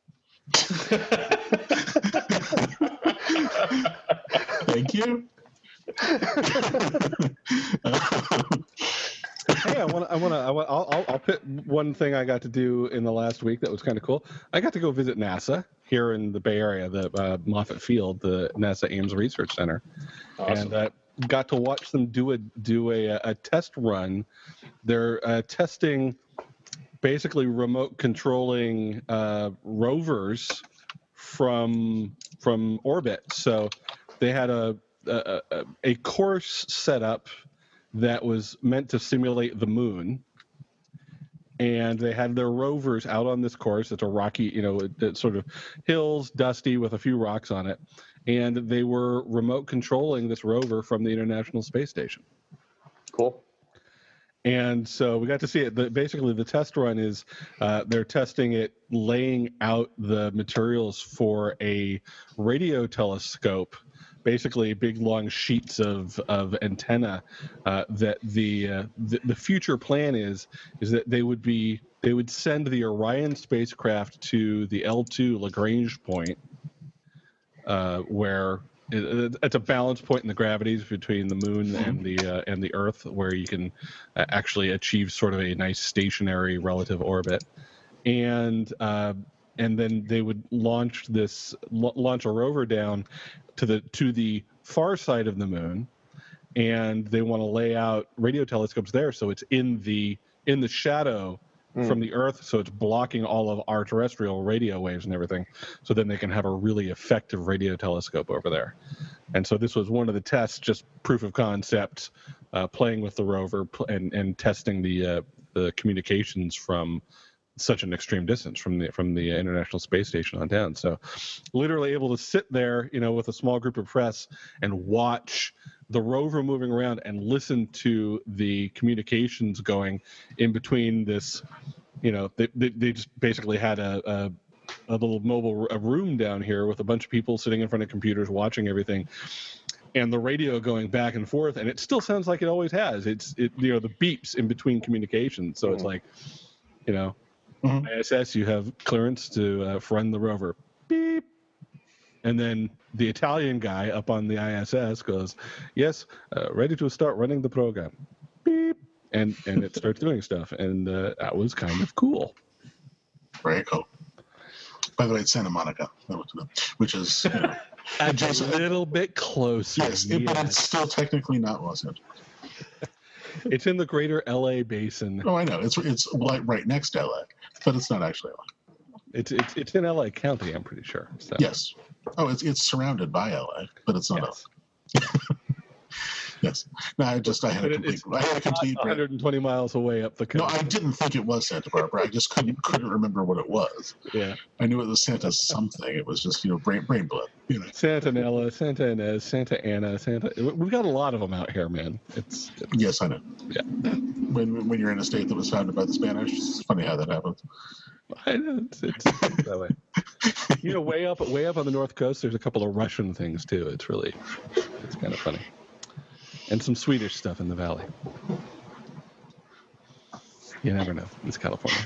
Thank you. Hey, I want to. I want to. I want. I'll, I'll. I'll put one thing I got to do in the last week that was kind of cool. I got to go visit NASA here in the Bay Area, the uh, Moffett Field, the NASA Ames Research Center, Awesome. and uh, got to watch them do a do a, a test run. They're uh, testing basically remote controlling uh, rovers from from orbit. So they had a a, a, a course set up that was meant to simulate the moon, and they had their rovers out on this course. It's a rocky, you know, it's sort of hills, dusty with a few rocks on it, and they were remote controlling this rover from the International Space Station. Cool. And so we got to see it. The, basically, the test run is uh, they're testing it, laying out the materials for a radio telescope, basically big long sheets of, of antenna. Uh, that the, uh, the the future plan is is that they would be they would send the Orion spacecraft to the L two Lagrange point, uh, where it, it's a balance point in the gravities between the moon and the uh, and the Earth, where you can uh, actually achieve sort of a nice stationary relative orbit, and uh, and then they would launch this launch a rover down to the to the far side of the moon, and they want to lay out radio telescopes there, so it's in the in the shadow mm. from the Earth, so it's blocking all of our terrestrial radio waves and everything. So then they can have a really effective radio telescope over there. And so this was one of the tests, just proof of concept, uh, playing with the rover and and testing the uh, the communications from such an extreme distance from the from the International Space Station on down. So literally able to sit there, you know, with a small group of press and watch the rover moving around and listen to the communications going in between this, you know, they they, they just basically had a, a a little mobile a room down here with a bunch of people sitting in front of computers watching everything, and the radio going back and forth, and it still sounds like it always has. It's it you know the beeps in between communications, so mm-hmm. it's like, you know, mm-hmm. I S S, you have clearance to uh, run the rover, beep, and then the Italian guy up on the I S S goes, yes, uh, ready to start running the program, beep, and and it starts doing stuff, and uh, that was kind of cool. Very cool. By the way, it's Santa Monica, which is you know, just a little bit closer. Yes, yes, but it's still technically not Los Angeles. It's in the greater L A basin. Oh, I know. It's it's like right next to L A, but it's not actually L A. It's it's it's in L A County, I'm pretty sure. So. Yes. Oh, it's it's surrounded by L A, but it's not yes. L A. Yes. No, I just I had a complete I had a complete one hundred twenty miles away up the coast. No, I didn't think it was Santa Barbara. I just couldn't couldn't remember what it was. Yeah. I knew it was Santa something. It was just, you know, brain brain blood. You know. Santa Nella, Santa Inez, Santa Ana, Santa. We've got a lot of them out here, man. It's, it's yes, I know. Yeah. When when you're in a state that was founded by the Spanish, it's funny how that happens. I know it's, it's, it's that way. You know, way up way up on the North Coast, there's a couple of Russian things too. It's really it's kind of funny. And some Swedish stuff in the valley. You never know. It's California.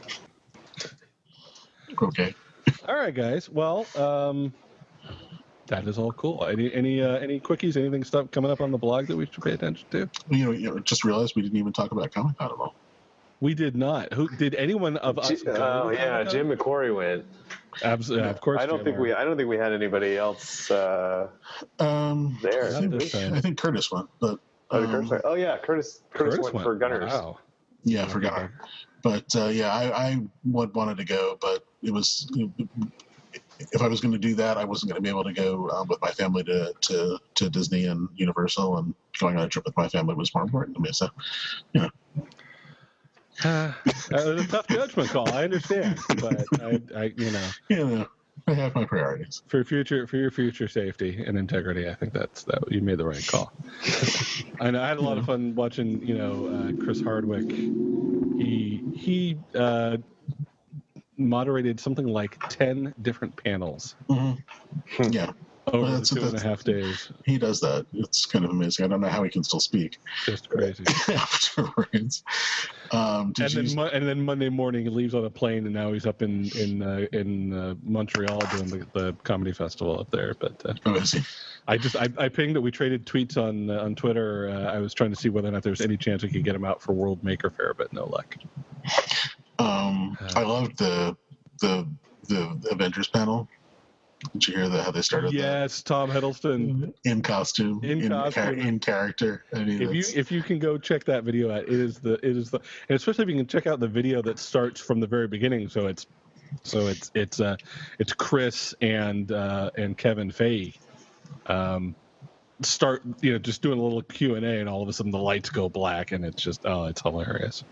Okay. All right, guys. Well, um, that is all cool. Any any uh, any quickies? Anything stuff coming up on the blog that we should pay attention to? You know, you know just realized we didn't even talk about Comic Con at all. We did not. Who did anyone of us? G- oh yeah, Jim McQuarrie went. Absolutely, of course. I don't Jim think are. we. I don't think we had anybody else uh, um, there. I think, I think Curtis went, but. Oh, um, Curtis, oh yeah, Curtis. Curtis, Curtis went, went for Gunners. Wow. Yeah, for Gunner. But uh, yeah, I, I would wanted to go, but it was. If I was going to do that, I wasn't going to be able to go uh, with my family to, to, to Disney and Universal, and going on a trip with my family was more important to me. So, you know. Uh, that was a tough judgment call. I understand, but I, I, you know, you know, I have my priorities for future for your future safety and integrity. I think that's that you made the right call. I know I had a lot of fun watching. You know, uh, Chris Hardwick. He he uh, moderated something like ten different panels. Mm-hmm. Yeah. Over well, the two and a half days. He does that. It's kind of amazing. I don't know how he can still speak. Just crazy. Afterwards. Um, and, then, you... mo- and then Monday morning he leaves on a plane, and now he's up in in uh, in uh, Montreal doing the, the comedy festival up there. But uh, oh, is he? I just I, I pinged that we traded tweets on uh, on Twitter. Uh, I was trying to see whether or not there was any chance we could get him out for World Maker Faire, but no luck. Um, uh, I loved the the the Avengers panel. Did you hear that? How they started? Yes, that? Tom Hiddleston in costume, in, in costume, char- in character. I mean, if you if you can go check that video out, it is the it is the, and especially if you can check out the video that starts from the very beginning. So it's so it's it's uh it's Chris and uh, and Kevin Feige, um, start you know just doing a little Q and A, and all of a sudden the lights go black, and it's just oh, it's hilarious.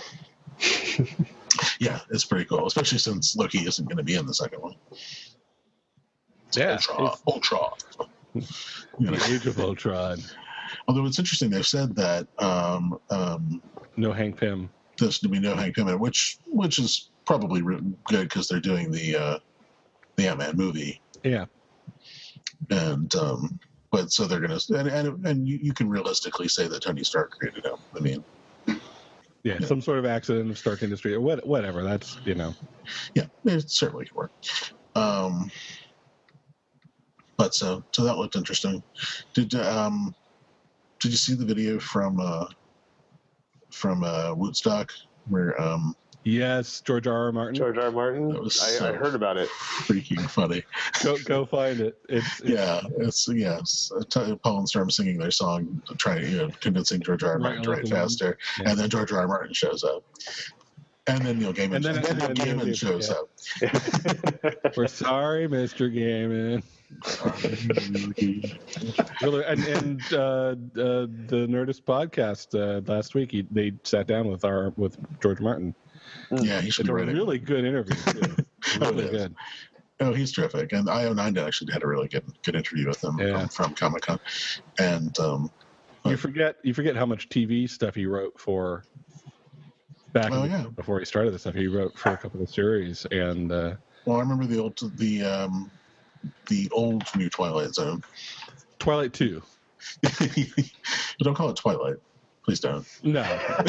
Yeah, it's pretty cool, especially since Loki isn't going to be in the second one. Yeah, Ultron. Ultron. You know. The Age of Ultron. Although it's interesting, they've said that um, um, no Hank Pym. There's to be no Hank Pym, which which is probably good because they're doing the uh, the Ant-Man movie. Yeah. And um, but so they're gonna and and, and you, you can realistically say that Tony Stark created him. I mean. Yeah, yeah, some sort of accident of Stark Industry or what, whatever. That's you know. Yeah, it certainly could work. Um, But so, so that looked interesting. Did um, did you see the video from uh, from uh, Woodstock where um? Yes, George R. R. Martin. George R. R. Martin. That was I, so I heard about it. Freaking funny. Go go find it. It's, it's yeah, it's yes. Paul and Storm singing their song, trying you know, convincing George R. R. Martin to write faster, yeah. and then George R. R. Martin shows up. And then Neil Gaiman, And then- and then Neil and then Neil Gaiman shows Gaiman, up. We're sorry, Mister Gaiman. Really, and, and uh, uh, the Nerdist podcast uh, last week, he, they sat down with our with George Martin. Yeah, he should It's be a writing. really good interview. Too. Oh, Really it is. good. Oh, he's terrific. And I O nine actually had a really good good interview with him Yeah. from, from Comic Con. And um, You forget you forget how much T V stuff he wrote for back Oh, in- yeah. before he started this stuff. He wrote for a couple of series, and uh, well, I remember the old the um, the old new Twilight Zone. Twilight Two. But don't call it Twilight. Please don't. No,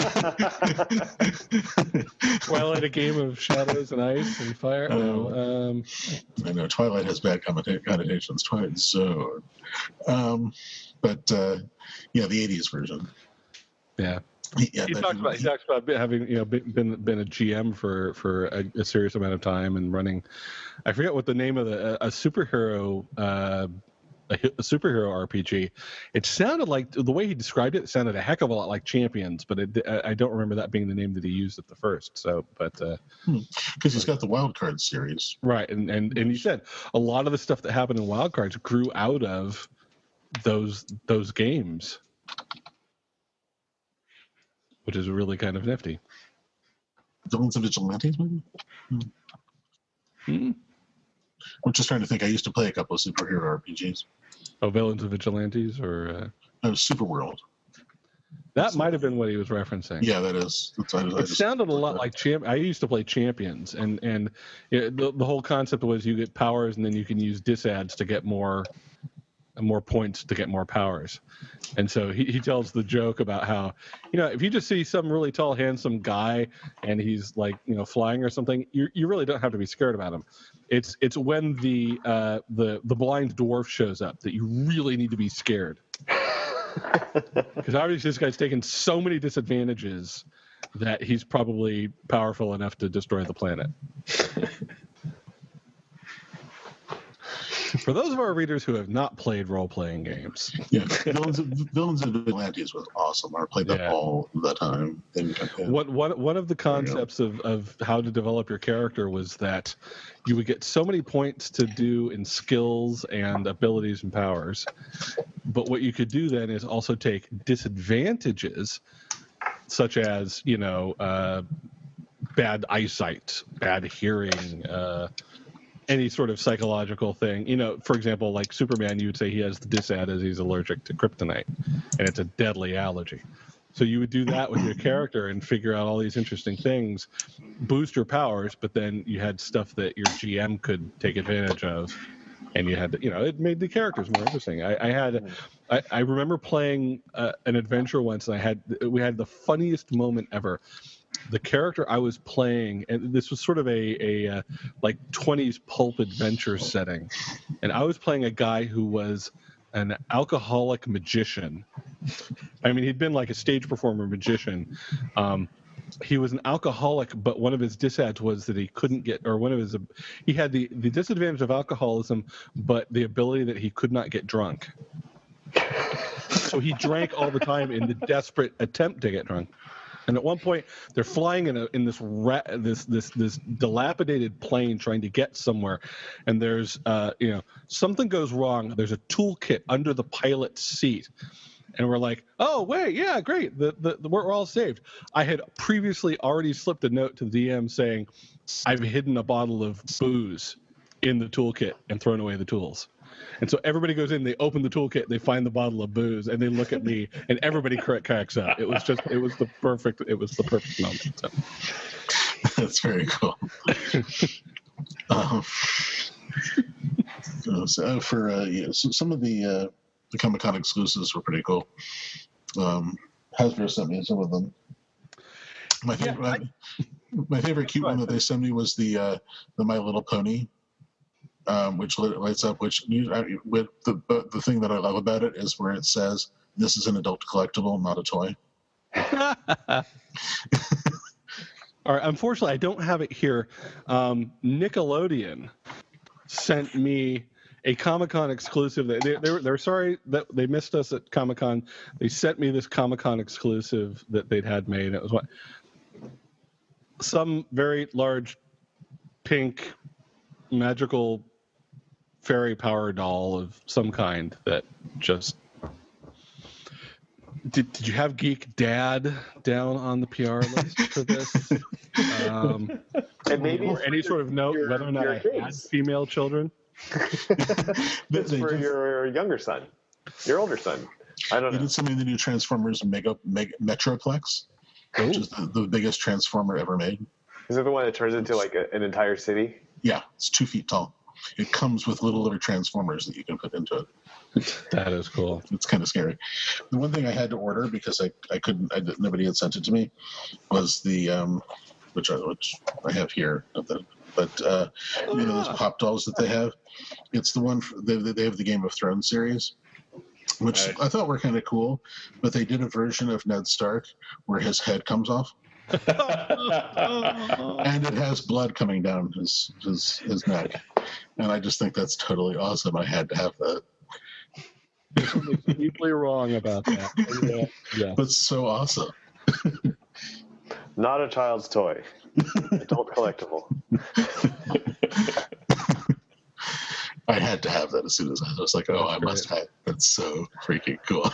Twilight, a game of shadows and ice and fire. No, um, I know Twilight has bad connota- connotations. Twilight Zone. Um, but uh, yeah, the eighties version. yeah. He, yeah, He that- talks about he talks about having you know been been, been a G M for for a, a serious amount of time and running. I forget what the name of the a, a superhero uh, a, hi- a superhero R P G. It sounded like the way he described it, it sounded a heck of a lot like Champions, but it, I I don't remember that being the name that he used at the first. So, but uh, because he's got the Wild Card series. right, and and and he said a lot of the stuff that happened in Wildcards grew out of those those games, which is really kind of nifty. Villains and Vigilantes, maybe. Hmm. I'm just trying to think. I used to play a couple of superhero R P Gs. Oh, Villains and Vigilantes, or uh, Oh, Superworld. that might have been what he was referencing. Yeah, that is. That's, I, I It just- sounded a lot like champ. I used to play Champions, and and it, the the whole concept was you get powers, and then you can use disads to get more more points to get more powers. And so he, he tells the joke about how, you know, if you just see some really tall, handsome guy and he's like, you know, flying or something, you you really don't have to be scared about him. It's it's when the uh, the the blind dwarf shows up that you really need to be scared. Because obviously this guy's taken so many disadvantages that he's probably powerful enough to destroy the planet. For those of our readers who have not played role-playing games, yeah, Villains, Villains and Vigilantes was awesome. I played that Yeah. all the time. And, and, What one one of the concepts of, of how to develop your character was that you would get so many points to do in skills and abilities and powers, but what you could do then is also take disadvantages, such as you know uh, bad eyesight, bad hearing, uh, any sort of psychological thing. You know, for example, like Superman, you would say he has the disad as he's allergic to kryptonite, and it's a deadly allergy. So you would do that with your character and figure out all these interesting things, boost your powers, but then you had stuff that your G M could take advantage of, and you had to, you know, it made the characters more interesting. I, I had, I, I remember playing uh, an adventure once, and I had, we had the funniest moment ever. The character I was playing, and this was sort of a, a uh, like twenties pulp adventure setting, and I was playing a guy who was an alcoholic magician. I mean, he'd been like a stage performer magician. Um, he was an alcoholic, but one of his disads was that he couldn't get, or one of his, he had the, the disadvantage of alcoholism, but the ability that he could not get drunk. So he drank all the time in the desperate attempt to get drunk. And at one point, they're flying in a in this ra- this this this dilapidated plane trying to get somewhere, and there's uh you know something goes wrong. There's a toolkit under the pilot's seat, and we're like, oh wait, yeah, great, the, the, the we're, we're all saved. I had previously already slipped a note to the D M saying, I've hidden a bottle of booze in the toolkit and thrown away the tools. And so everybody goes in, they open the toolkit, they find the bottle of booze, and they look at me, and everybody cracks up. It was just, it was the perfect, it was the perfect moment. So. That's very cool. um, so for uh, yeah, so some of the uh, the Comic Con exclusives were pretty cool. Um, Hasbro sent me some of them. My Yeah, favorite, my, my favorite cute one that they sent me was the uh, the My Little Pony. Um, which lit- lights up. Which you, I, with the but the thing that I love about it is where it says this is an adult collectible, not a toy. All right, unfortunately, I don't have it here. Um, Nickelodeon sent me a Comic-Con exclusive. They, they, they were, they're sorry that they missed us at Comic-Con. They sent me this Comic-Con exclusive that they'd had made. It was what some very large pink magical fairy power doll of some kind that just. Did, did you have Geek Dad down on the P R list for this? Um, And maybe or any sort of note your- whether or not your I had kids. female children? It's They for did- your younger son, your older son. I don't They know. did something in the new Transformers Mega, Mega Metroplex, which is the, the biggest Transformer ever made. Is it the one that turns into like a, an entire city? Yeah, it's two feet tall. It comes with little little Transformers that you can put into it. That is cool. It's kind of scary. The one thing I had to order because I, I couldn't, I, did- nobody had sent it to me, was the, um, which I, which I have here, but uh, you know those pop dolls that they have. It's the one for, they they have the Game of Thrones series, which Right. I thought were kind of cool. But they did a version of Ned Stark where his head comes off, and it has blood coming down his his his neck, and I just think that's totally awesome. I had to have that. Something deeply wrong about that. Yeah. Yeah. That's so awesome. Not a child's toy. Adult collectible. I had to have that as soon as I was like, oh, I must have. That's so freaking cool.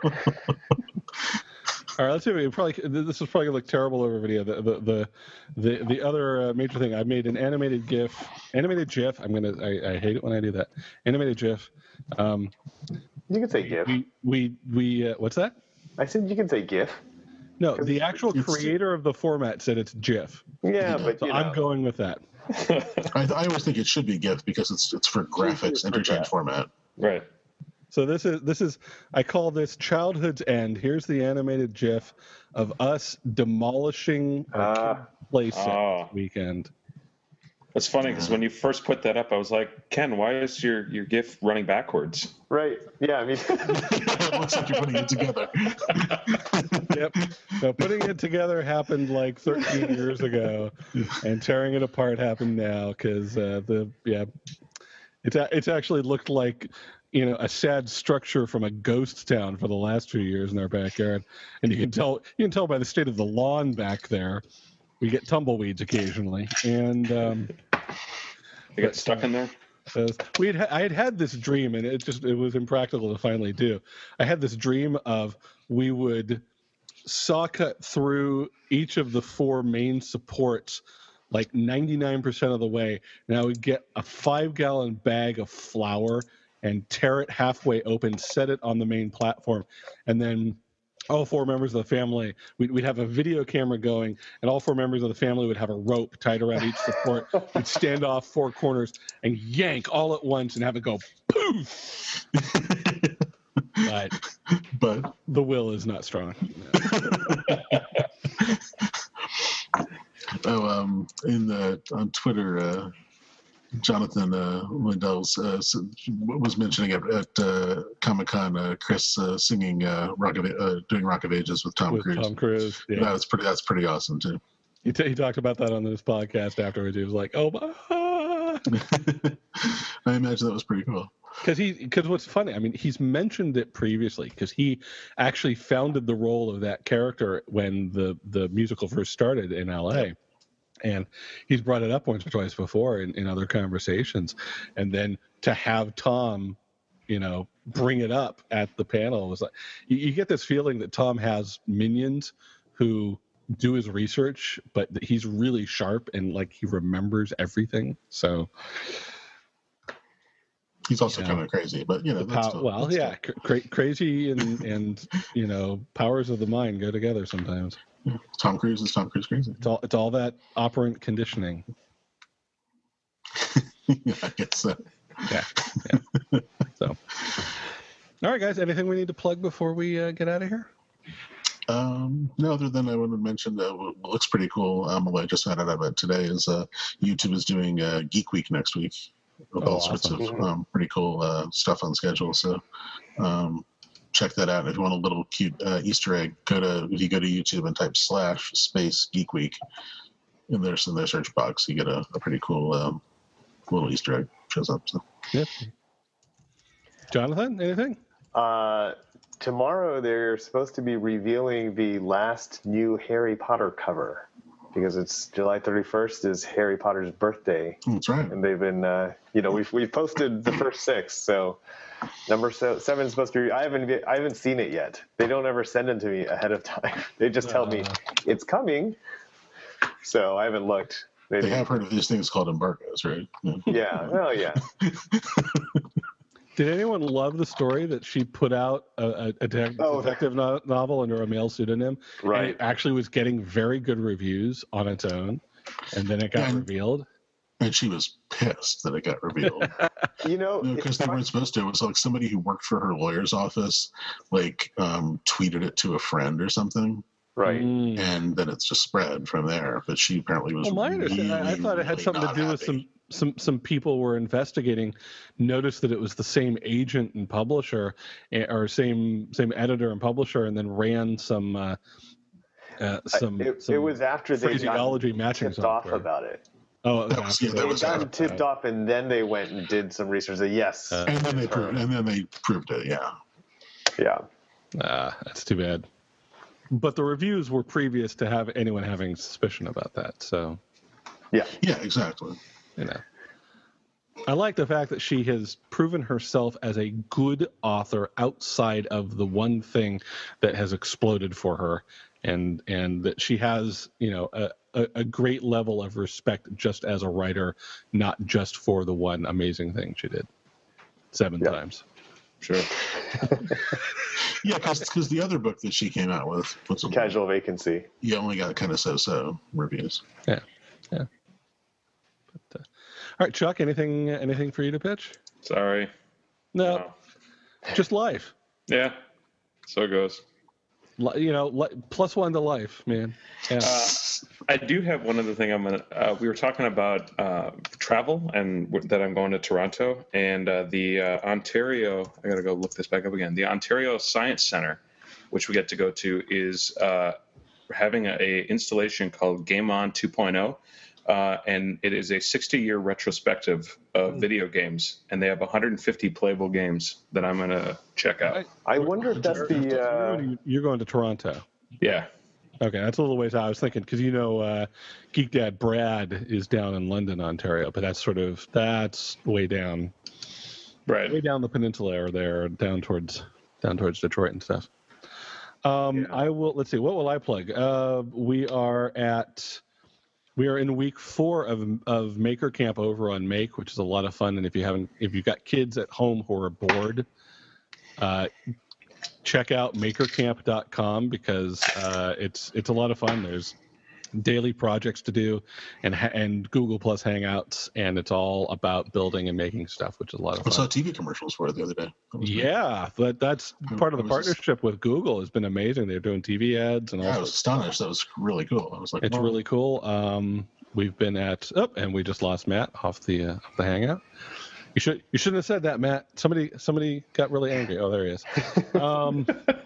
All right, let's see. We probably this is probably gonna look terrible over video. The the the the, the other uh, major thing, I made an animated GIF, animated GIF. I'm gonna. I, I hate it when I do that. Animated GIF. Um, You can say GIF. we we we. Uh, what's that? I said you can say GIF. No, the actual It's- creator of the format said it's GIF. Yeah, but So you know. I'm going with that. I, I always think it should be GIF because it's it's for graphics for interchange that. format. Right. So this is this is I call this childhood's end. Here's the animated GIF of us demolishing our Ah. playset Oh. this weekend. That's funny because when you first put that up, I was like, Ken, why is your, your GIF running backwards? Right. Yeah, I mean, It looks like you're putting it together. Yep. Now putting it together happened like thirteen years ago, and tearing it apart happened now because uh, the yeah, it's a- it's actually looked like you know a sad structure from a ghost town for the last few years in our backyard, and you can tell you can tell by the state of the lawn back there. We get tumbleweeds occasionally, and um, They got stuck in there? Uh, we had I had had this dream, and it just it was impractical to finally do. I had this dream of we would saw cut through each of the four main supports like ninety-nine percent of the way, and I would get a five gallon bag of flour and tear it halfway open, set it on the main platform, and then all four members of the family, we'd, we'd have a video camera going, and all four members of the family would have a rope tied around each support. We'd stand off four corners and yank all at once and have it go poof. But But the will is not strong. oh, um, in the on Twitter, uh, Jonathan uh, Lindell's uh, s- was mentioning at, at uh, Comic Con, uh, Chris uh, singing uh, Rock of, uh, doing Rock of Ages with Tom With Cruise. Tom Cruise. Yeah. That's pretty. That's pretty awesome too. He, t- he talked about that on this podcast afterwards. He was like, "Oh, I imagine that was pretty cool. because he because what's funny, I mean, he's mentioned it previously because he actually founded the role of that character when the the musical first started in L A. And he's brought it up once or twice before in, in other conversations, and then to have Tom, you know, bring it up at the panel was like you, you get this feeling that Tom has minions who do his research, but that he's really sharp and like he remembers everything. So He's also Yeah. kind of crazy, but you know, that's pow- still, well, that's yeah, cra- crazy and and you know powers of the mind go together sometimes. still- yeah. Tom Cruise is Tom Cruise crazy. It's all it's all that operant conditioning. Yeah, I guess so. Yeah. yeah. So, all right, guys. Anything we need to plug before we uh, get out of here? Um, no, other than I wanted to mention that what looks pretty cool. Um, what I just found out about today is uh, YouTube is doing uh, Geek Week next week with Oh, all sorts awesome. of um, pretty cool uh, stuff on schedule. So um, check that out. If you want a little cute uh, Easter egg, go to if you go to YouTube and type slash space Geek Week in their in their search box, you get a, a pretty cool um, little Easter egg shows up. So. Yep. Jonathan, anything? uh, tomorrow they're supposed to be revealing the last new Harry Potter cover. because it's July thirty-first is Harry Potter's birthday. That's right. And they've been, uh, you know, we've we've posted the first six, so number se- seven is supposed to be. I haven't I haven't seen it yet. They don't ever send it to me ahead of time. They just tell me it's coming. So I haven't looked. They, they have heard of these things called embargoes, right? Yeah. Yeah. Oh yeah. Did anyone love the story that she put out a, a, a de- Oh, detective no- novel under a male pseudonym? Right. And it actually was getting very good reviews on its own, and then it got And- revealed. And she was pissed that it got revealed. You know, Because they weren't supposed to. It was like somebody who worked for her lawyer's office, like um, tweeted it to a friend or something, right. Mm. and then it's just spread from there. But she apparently was. Well, my understanding, I, I really, thought it had really something to not do with happy. some, some some people were investigating, noticed that it was the same agent and publisher, eh, or same same editor and publisher, and then ran some uh, uh, some, It, some it was after they got phraseology matching tipped off software. about it. Oh, That was- yeah, They that had was gotten after. tipped off, and then they went and did some research. That yes, Uh, And then they it's her. proved. And then they proved it. Yeah. yeah. Ah, that's too bad. But the reviews were previous to have anyone having suspicion about that, so Yeah. Yeah. Exactly. you know. I like the fact that she has proven herself as a good author outside of the one thing that has exploded for her, and and that she has, you know, a, a, a great level of respect just as a writer, not just for the one amazing thing she did seven Yeah. times. Sure. Yeah, because the other book that she came out with was Casual Vacancy. You only got kind of so-so reviews. Yeah, yeah. But, uh, all right, Chuck, anything anything for you to pitch? Sorry. No, No. just life. Yeah. So it goes. Li- You know, li- plus one to life, man. Yeah. Uh, I do have one other thing. I'm gonna. Uh, we were talking about uh, travel and w- that I'm going to Toronto and uh, the uh, Ontario. I gotta go look this back up again. The Ontario Science Center, which we get to go to, is uh, having a, a installation called Game On two point oh, uh, and it is a sixty-year retrospective of video games, and they have one hundred fifty playable games that I'm gonna check out. I wonder if that's the. Uh, You're going to Toronto. Yeah. Okay, that's a little ways out. I was thinking because you know, uh, Geek Dad Brad is down in London, Ontario, but that's sort of that's way down, Right. way down the peninsula or there, down towards down towards Detroit and stuff. Um, Yeah. I will. Let's see. What will I plug? Uh, we are at. We are in week four of of Maker Camp over on Make, which is a lot of fun. And if you haven't, if you've got kids at home who are bored, uh, check out maker camp dot com because uh, it's it's a lot of fun. There's daily projects to do, and ha- and Google Plus Hangouts, and it's all about building and making stuff, which is a lot of I saw fun. T V commercials for it the other day. That was great. Yeah, but that's part of the I was just- partnership with Google has been amazing. They're doing T V ads and all. I was astonished. That was really cool. I was like, It's oh. really cool. Um, we've been at oh, and we just lost Matt off the uh, off the Hangout. You should you shouldn't have said that, Matt. Somebody somebody got really angry. Oh, there he is. Um,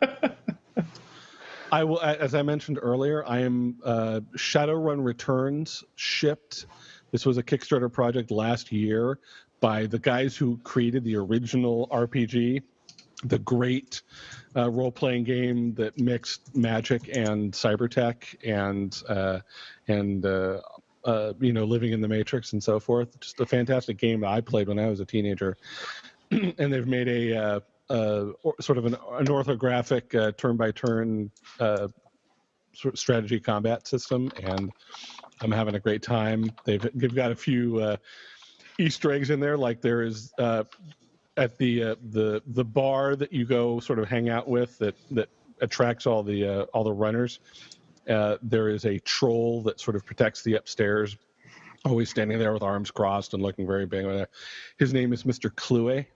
I will, as I mentioned earlier, I am uh, Shadowrun Returns shipped. This was a Kickstarter project last year by the guys who created the original R P G, the great uh, role-playing game that mixed magic and cybertech and uh, and uh, uh, you know, living in the Matrix and so forth. Just a fantastic game that I played when I was a teenager. And they've made a uh, uh, or, sort of an, an orthographic uh, turn-by-turn uh, sort of strategy combat system, and I'm having a great time. They've they've got a few uh, Easter eggs in there, like there is uh, at the uh, the the bar that you go sort of hang out with that that attracts all the uh, all the runners. Uh, there is a troll that sort of protects the upstairs, always standing there with arms crossed and looking very big. His name is Mister Clue,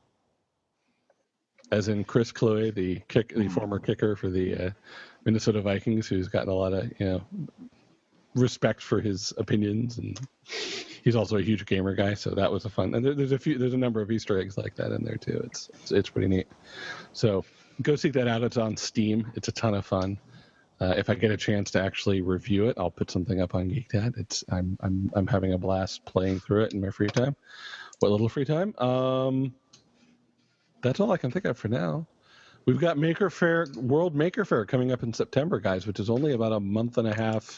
as in Chris Clue, the kick, the former kicker for the uh, Minnesota Vikings, who's gotten a lot of you know respect for his opinions, and he's also a huge gamer guy. So that was a fun. And there, there's a few, there's a number of Easter eggs like that in there too. It's it's, it's pretty neat. So go seek that out. It's on Steam. It's a ton of fun. Uh, if I get a chance to actually review it, I'll put something up on GeekDad. It's I'm I'm I'm having a blast playing through it in my free time. What little free time? Um, that's all I can think of for now. We've got Maker Faire, World Maker Faire coming up in September, guys, which is only about a month and a half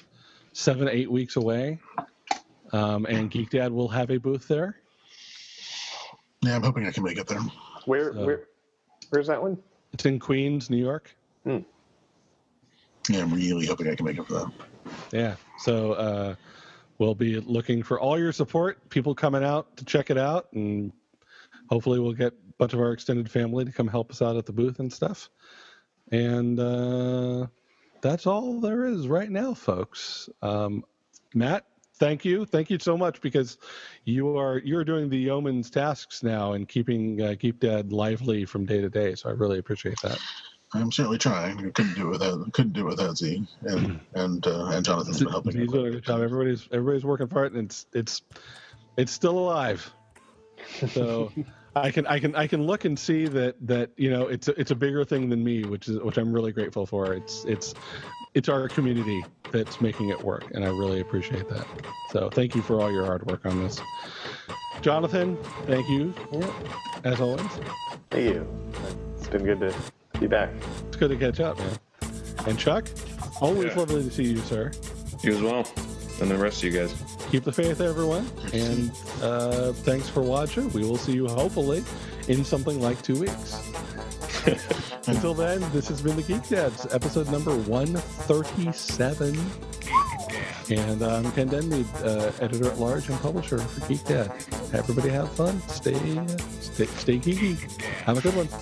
seven, eight weeks away. Um, and Geek Dad will have a booth there. Yeah, I'm hoping I can make it there. Where So- where where's that one? It's in Queens, New York. Hmm. Yeah, I'm really hoping I can make it for that. Yeah. So uh, we'll be looking for all your support, people coming out to check it out, and hopefully we'll get a bunch of our extended family to come help us out at the booth and stuff. And uh, that's all there is right now, folks. Um, Matt, thank you. Thank you so much, because you are you're doing the yeoman's tasks now and keeping uh, Geek Dad lively from day to day. So I really appreciate that. I'm certainly trying. I couldn't do it without couldn't do it without Z and and uh, and Jonathan's been helping. He's doing a good job. Everybody's everybody's working for it, and it's it's it's still alive. So I can I can I can look and see that that you know it's a, it's a bigger thing than me, which is which I'm really grateful for. It's it's it's our community that's making it work, and I really appreciate that. So thank you for all your hard work on this, Jonathan. Thank you as always. Thank you. It's been good to be back. It's good to catch up, man. And Chuck, always Yeah. lovely to see you, sir. You as well, and the rest of you guys. Keep the faith, everyone. And uh, thanks for watching. We will see you hopefully in something like two weeks. Until then, this has been the Geek Dads, episode number one thirty-seven. And I'm Ken Denby, uh, editor at large and publisher for Geek Dad. Everybody have fun. Stay, uh, stay, stay geeky. Have a good one.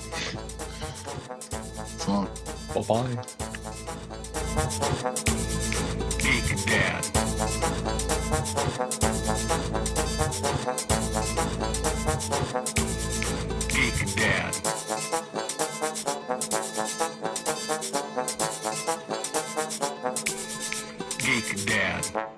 So, Bye-bye. Geek Dad. Geek Dad. Geek Dad.